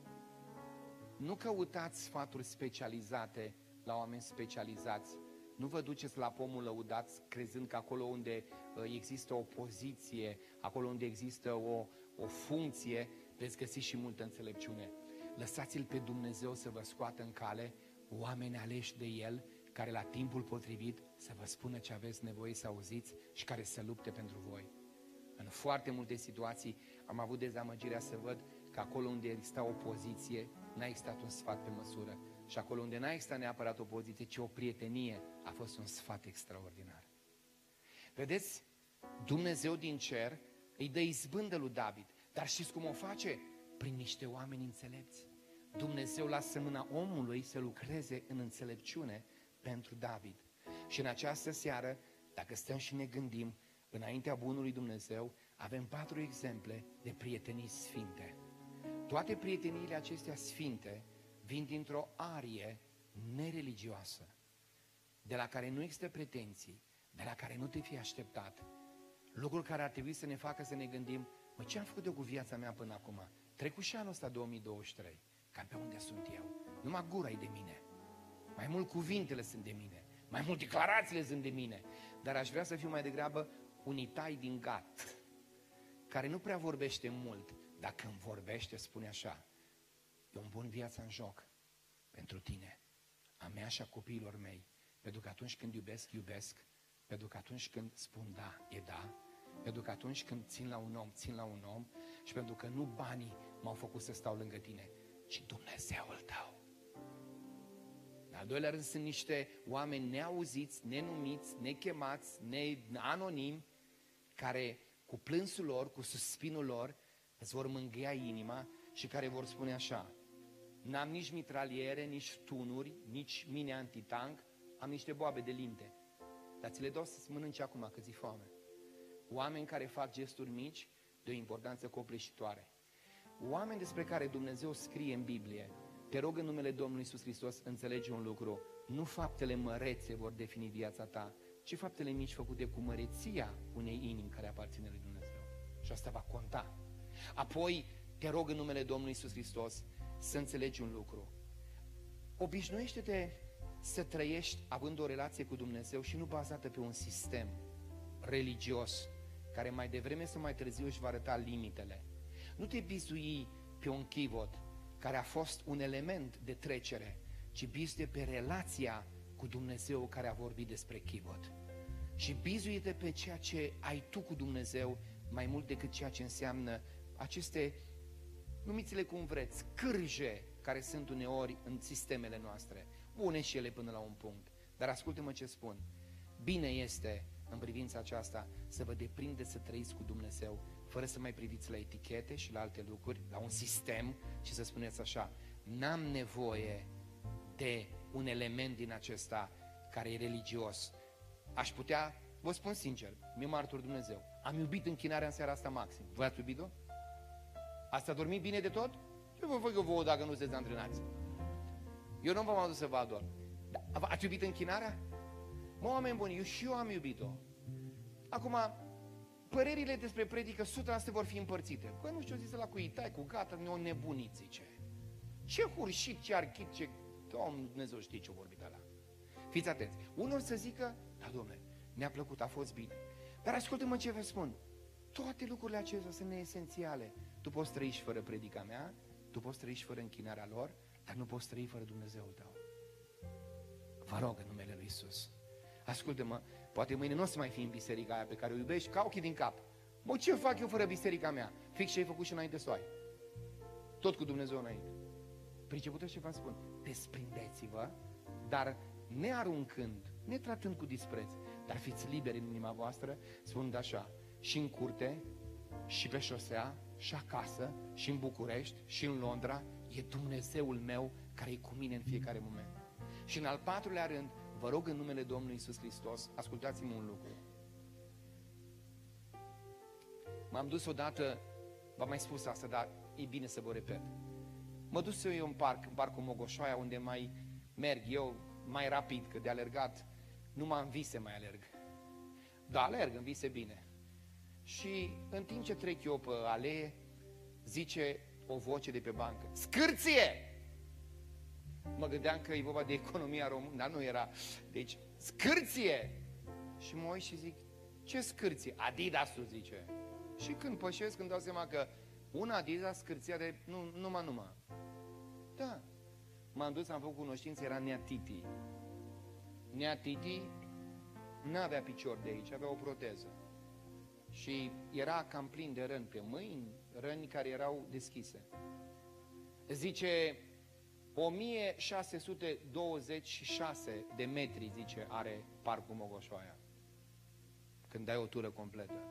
Nu căutați sfaturi specializate la oameni specializați. Nu vă duceți la pomul lăudați crezând că acolo unde există o poziție, acolo unde există o funcție, veți găsi și multă înțelepciune. Lăsați-L pe Dumnezeu să vă scoată în cale oameni aleși de El, care la timpul potrivit să vă spună ce aveți nevoie să auziți și care să lupte pentru voi. În foarte multe situații am avut dezamăgirea să văd că acolo unde exista o poziție, n-a existat un sfat pe măsură. Și acolo unde n-a existat neapărat o poziție, ci o prietenie, a fost un sfat extraordinar. Vedeți, Dumnezeu din cer îi dă izbândă lui David. Dar știți cum o face? Prin niște oameni înțelepți. Dumnezeu lasă mâna omului să lucreze în înțelepciune pentru David. Și în această seară, dacă stăm și ne gândim, înaintea bunului Dumnezeu, avem 4 exemple de prietenii sfinte. Toate prieteniile acestea sfinte vin dintr-o arie nereligioasă, de la care nu există pretenții, de la care nu te fi așteptat. Lucruri care ar trebui să ne facă să ne gândim, mă, ce am făcut eu cu viața mea până acum? Trecut și anul ăsta 2023, cam pe unde sunt eu? Numai gura e de mine, mai mult cuvintele sunt de mine, mai mult declarațiile sunt de mine, dar aș vrea să fiu mai degrabă un Itai din Gat, care nu prea vorbește mult, dar când vorbește spune așa, eu îmi pun viața în joc pentru tine, a mea și a copiilor mei, pentru că atunci când iubesc, iubesc, pentru că atunci când spun da, e da, pentru că atunci când țin la un om, țin la un om și pentru că nu banii m-au făcut să stau lângă tine, ci Dumnezeul tău. În al doilea rând sunt niște oameni neauziți, nenumiți, nechemați, anonimi, care cu plânsul lor, cu suspinul lor, îți vor mângâia inima și care vor spune așa, n-am nici mitraliere, nici tunuri, nici mine antitank, am niște boabe de linte, dar ți le dau să-ți mănânci acum că ți-e foame. Oameni care fac gesturi mici de o importanță copleșitoare. oameni despre care Dumnezeu scrie în Biblie, te rog în numele Domnului Iisus Hristos, înțelegi un lucru, nu faptele mărețe vor defini viața ta, ci faptele mici făcute cu măreția unei inimi care aparține lui Dumnezeu. Și asta va conta. Apoi, te rog în numele Domnului Iisus Hristos să înțelegi un lucru. Obișnuiește-te să trăiești având o relație cu Dumnezeu și nu bazată pe un sistem religios care mai devreme sau mai târziu își va arăta limitele. Nu te bizui pe un chivot care a fost un element de trecere, ci bizuie pe relația cu Dumnezeu care a vorbit despre chivot. Și bizuie-te pe ceea ce ai tu cu Dumnezeu mai mult decât ceea ce înseamnă aceste, numiți-le cum vreți, cârje care sunt uneori în sistemele noastre, bune și ele până la un punct. Dar ascultă-mă ce spun, bine este în privința aceasta să vă deprindeți să trăiți cu Dumnezeu, fără să mai priviți la etichete și la alte lucruri, la un sistem și să spuneți așa, n-am nevoie de un element din acesta care e religios. Aș putea, vă spun sincer, mi-e martor Dumnezeu, am iubit închinarea în seara asta maxim. Voi ați iubit-o? Ați dormit bine de tot? Ce vă fac eu vouă dacă nu sunteți antrenați? Eu nu v-am adus să vă ador. Ați iubit închinarea? Mă, oameni buni, eu am iubit-o. Acum, părerile despre predică 100% vor fi împărțite. Păi nu știu, zis la cu itai, cu gata, ne-o nebunit, zice. Ce hurșit, ce archit, ce... Doamne, Dumnezeu știe ce-o vorbit ăla. Fiți atenți. Unor să zică, da, dom'le, ne-a plăcut, a fost bine. Dar ascultă-mă ce vă spun. Toate lucrurile acestea sunt neesențiale. Tu poți trăi și fără predica mea, tu poți trăi și fără închinarea lor, dar nu poți trăi fără Dumnezeul tău. Vă rog în numele lui Iisus. Ascultă-mă, poate mâine nu o să mai fii în biserica aia pe care o iubești ca ochii din cap. Mă, ce fac eu fără biserica mea? Fix ce ai făcut și înainte să o ai. Tot cu Dumnezeu înainte. Pricepuți ce vă spun? Desprindeți-vă, dar nearuncând, netratând cu dispreț, dar fiți liberi în inima voastră, spunând așa, și în curte, și pe șosea, și acasă, și în București, și în Londra, e Dumnezeul meu care e cu mine în fiecare moment. Și în al patrulea rând, vă rog în numele Domnului Iisus Hristos, ascultați-mă un lucru. M-am dus odată, v-am mai spus asta, dar e bine să vă repet. Mă dus eu în parcul Mogoșoaia, unde mai merg eu mai rapid, că de alergat numai în vise mai alerg. Da, alerg în vise bine. Și în timp ce trec eu pe alee, zice o voce de pe bancă, scârție! Mă gândeam că e vorba de economia română, dar nu era. Deci, scârție! Și mă uit și zic, ce scârție? Adidas-ul, zice. Și când pășesc, îmi dau seama că una Adidas scârția de numai. Da. M-am dus, am făcut cunoștință, era Nea Titi. Nea Titi n-avea picior de aici, avea o proteză. Și era cam plin de răni pe mâini, răni care erau deschise. Zice, 1626 de metri, zice, are parcul Mogoșoaia. Când dai o tură completă.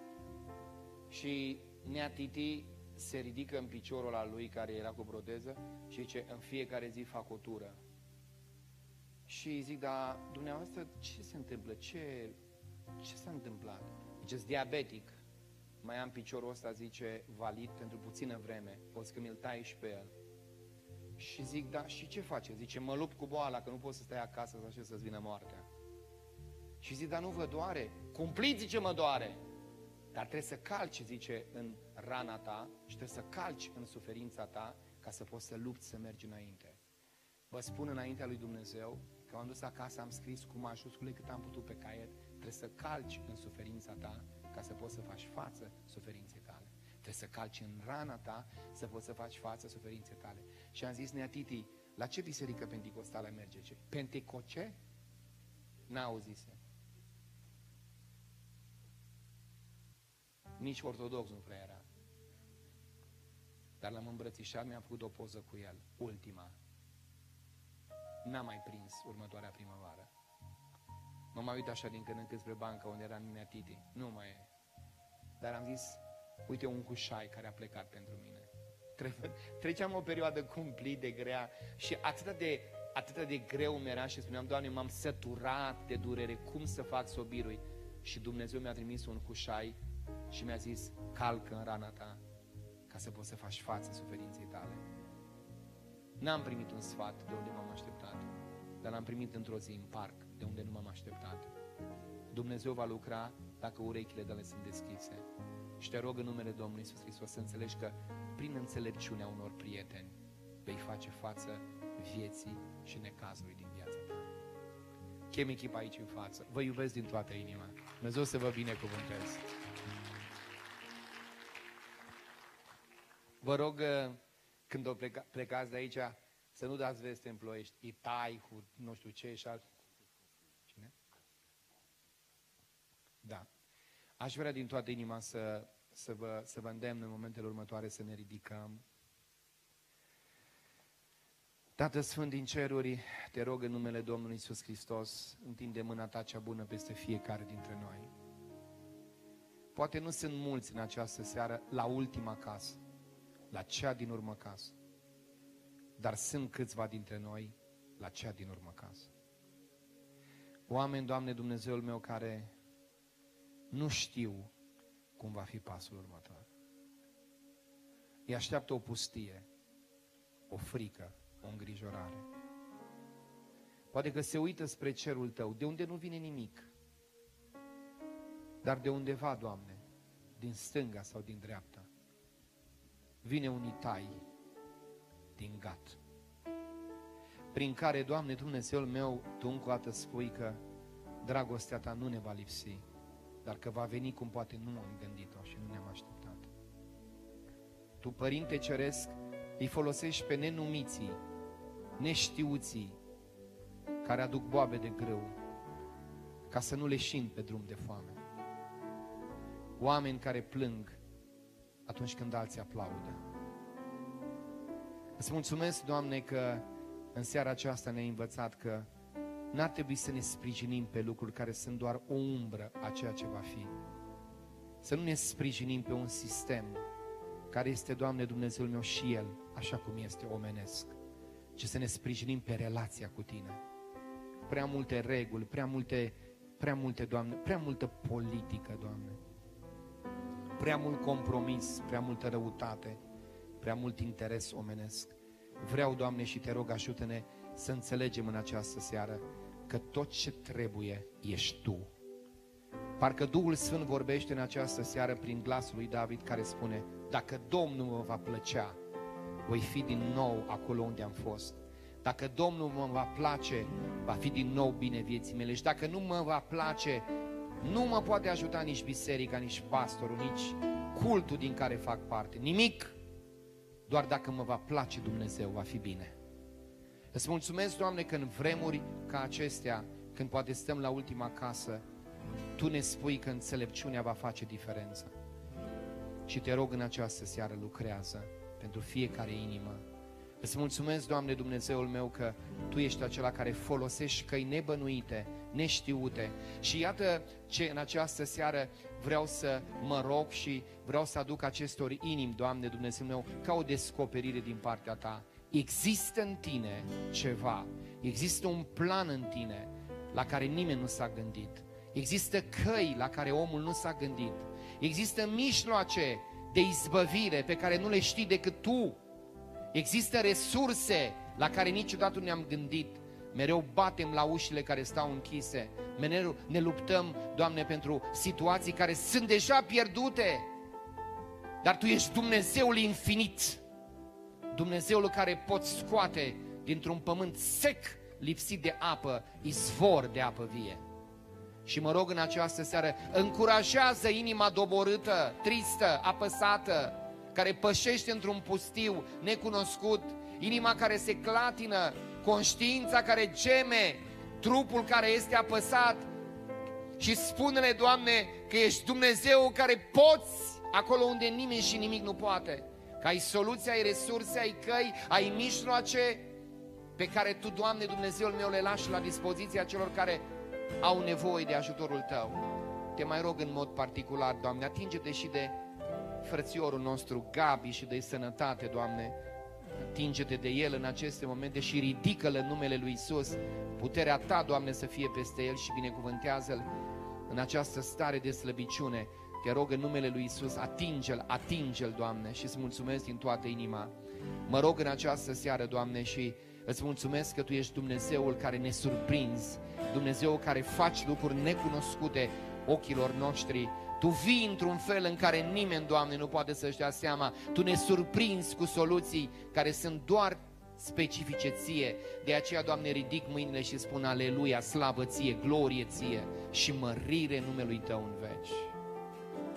Și Nea Titi se ridică în piciorul al lui care era cu proteză și zice, în fiecare zi fac o tură. Și zic, dar dumneavoastră ce se întâmplă? Ce s-a întâmplat? Zice, diabetic, mai am piciorul ăsta, zice, valid pentru puțină vreme, poți că mi-l tai și pe el. Și zic, da, și ce face? Zice, mă lupt cu boala, că nu pot să stai acasă să așa să-ți vină moartea. Și zic, dar nu vă doare? Cumplit, zice, mă doare. Dar trebuie să calci, zice, în rana ta și trebuie să calci în suferința ta ca să poți să lupți, să mergi înainte. Vă spun înaintea lui Dumnezeu că m-am dus acasă, am scris cu majuscule cât am putut pe caiet, trebuie să calci în suferința ta ca să poți să faci față suferinței tale. Trebuie să calci în rana ta să poți să faci față suferinței tale. Și am zis, Nea Titi, la ce biserică penticostală merge? Ce? Pentecoce? N-auzise. Nici ortodox nu prea era. Dar l-am îmbrățișat, mi-am făcut o poză cu el, ultima. N-am mai prins următoarea primăvară. Mă mai uit așa din când în când spre banca unde era Nea Titi. Nu mai e. Dar am zis, uite un hușai care a plecat pentru mine. Treceam o perioadă cumplit de grea și atât de greu mi-era și spuneam, Doamne, m-am săturat de durere, cum să fac să o birui? Și Dumnezeu mi-a trimis un hușai și mi-a zis, calcă în rana ta ca să poți să faci față suferinței tale. N-am primit un sfat de unde m-am așteptat, dar l-am primit într-o zi în parc, de unde nu m-am așteptat. Dumnezeu va lucra dacă urechile tale sunt deschise. Și te rog în numele Domnului Iisus Hristos să înțelegi că prin înțelepciunea unor prieteni vei face față vieții și necazului din viața ta. Chem echipa aici în față. Vă iubesc din toată inima. Dumnezeu să vă binecuvânteze. Vă rog, când o plecați de aici, să nu dați veste în Ploiești. Itai, nu știu ce și alt... Cine? Da. Aș vrea din toată inima să vă îndemn în momentele următoare să ne ridicăm. Tată Sfânt din ceruri, te rog în numele Domnului Iisus Hristos, întinde mâna ta cea bună peste fiecare dintre noi. Poate nu sunt mulți în această seară la ultima casă, la cea din urmă casă, dar sunt câțiva dintre noi la cea din urmă casă. Oameni, Doamne Dumnezeul meu, care nu știu cum va fi pasul următor. Îi așteaptă o pustie, o frică, o îngrijorare. Poate că se uită spre cerul tău, de unde nu vine nimic, dar de undeva, Doamne, din stânga sau din dreapta, vine un itai din gat, prin care, Doamne Dumnezeul meu, Tu încă o dată spui că dragostea Ta nu ne va lipsi, dar că va veni cum poate nu am gândit-o și nu ne-am așteptat. Tu, Părinte Ceresc, îi folosești pe nenumiții, neștiuții, care aduc boabe de grâu, ca să nu leșin pe drum de foame. Oameni care plâng atunci când alții aplaudă. Îți mulțumesc, Doamne, că în seara aceasta ne-ai învățat că n-ar trebui să ne sprijinim pe lucruri care sunt doar o umbră a ceea ce va fi. Să nu ne sprijinim pe un sistem care este, Doamne Dumnezeul meu, și el, așa cum este, omenesc, ci să ne sprijinim pe relația cu Tine. Prea multe reguli, prea multe, Doamne, prea multă politică, Doamne, prea mult compromis, prea multă răutate, prea mult interes omenesc. Vreau, Doamne, și Te rog, ajută-ne să înțelegem în această seară că tot ce trebuie ești Tu. Parcă Duhul Sfânt vorbește în această seară prin glasul lui David, care spune: dacă Domnul mă va plăcea, voi fi din nou acolo unde am fost. Dacă Domnul mă va place, va fi din nou bine vieții mele. Și dacă nu mă va place, nu mă poate ajuta nici biserica, nici pastorul, nici cultul din care fac parte. Nimic. Doar dacă mă va place Dumnezeu, va fi bine. Îți mulțumesc, Doamne, că în vremuri ca acestea, când poate stăm la ultima casă, Tu ne spui că înțelepciunea va face diferența. Și Te rog în această seară, lucrează pentru fiecare inimă. Îți mulțumesc, Doamne Dumnezeul meu, că Tu ești acela care folosești căi nebănuite, neștiute. Și iată ce în această seară vreau să mă rog și vreau să aduc acestor inimi, Doamne Dumnezeul meu, ca o descoperire din partea Ta. Există în Tine ceva, există un plan în Tine la care nimeni nu s-a gândit. Există căi la care omul nu s-a gândit. Există mijloace de izbăvire pe care nu le știi decât Tu. Există resurse la care niciodată nu ne-am gândit. Mereu batem la ușile care stau închise. Mereu ne luptăm, Doamne, pentru situații care sunt deja pierdute. Dar Tu ești Dumnezeul infinit, Dumnezeul care poți scoate dintr-un pământ sec, lipsit de apă, izvor de apă vie. Și mă rog în această seară, încurajează inima doborâtă, tristă, apăsată, care pășește într-un pustiu necunoscut, inima care se clatină, conștiința care geme, trupul care este apăsat. Și spune-le, Doamne, că ești Dumnezeu care poți acolo unde nimeni și nimic nu poate. Că ai soluții, ai resurse, ai căi, ai mijloace pe care Tu, Doamne Dumnezeul meu, le lași la dispoziția celor care au nevoie de ajutorul Tău. Te mai rog în mod particular, Doamne, atinge-te și de frățiorul nostru Gabi și de sănătate, Doamne. Atinge-te de el în aceste momente și ridică-l în numele lui Iisus. Puterea Ta, Doamne, să fie peste el și binecuvântează-l în această stare de slăbiciune. Te rog în numele lui Iisus, atinge-L, atinge-L, Doamne, și îți mulțumesc din toată inima. Mă rog în această seară, Doamne, și îți mulțumesc că Tu ești Dumnezeul care ne surprinzi, Dumnezeul care faci lucruri necunoscute ochilor noștri. Tu vii într-un fel în care nimeni, Doamne, nu poate să-și dea seama. Tu ne surprinzi cu soluții care sunt doar specifice Ție. De aceea, Doamne, ridic mâinile și spun aleluia, slavă Ție, glorie Ție și mărire numelui Tău în veci.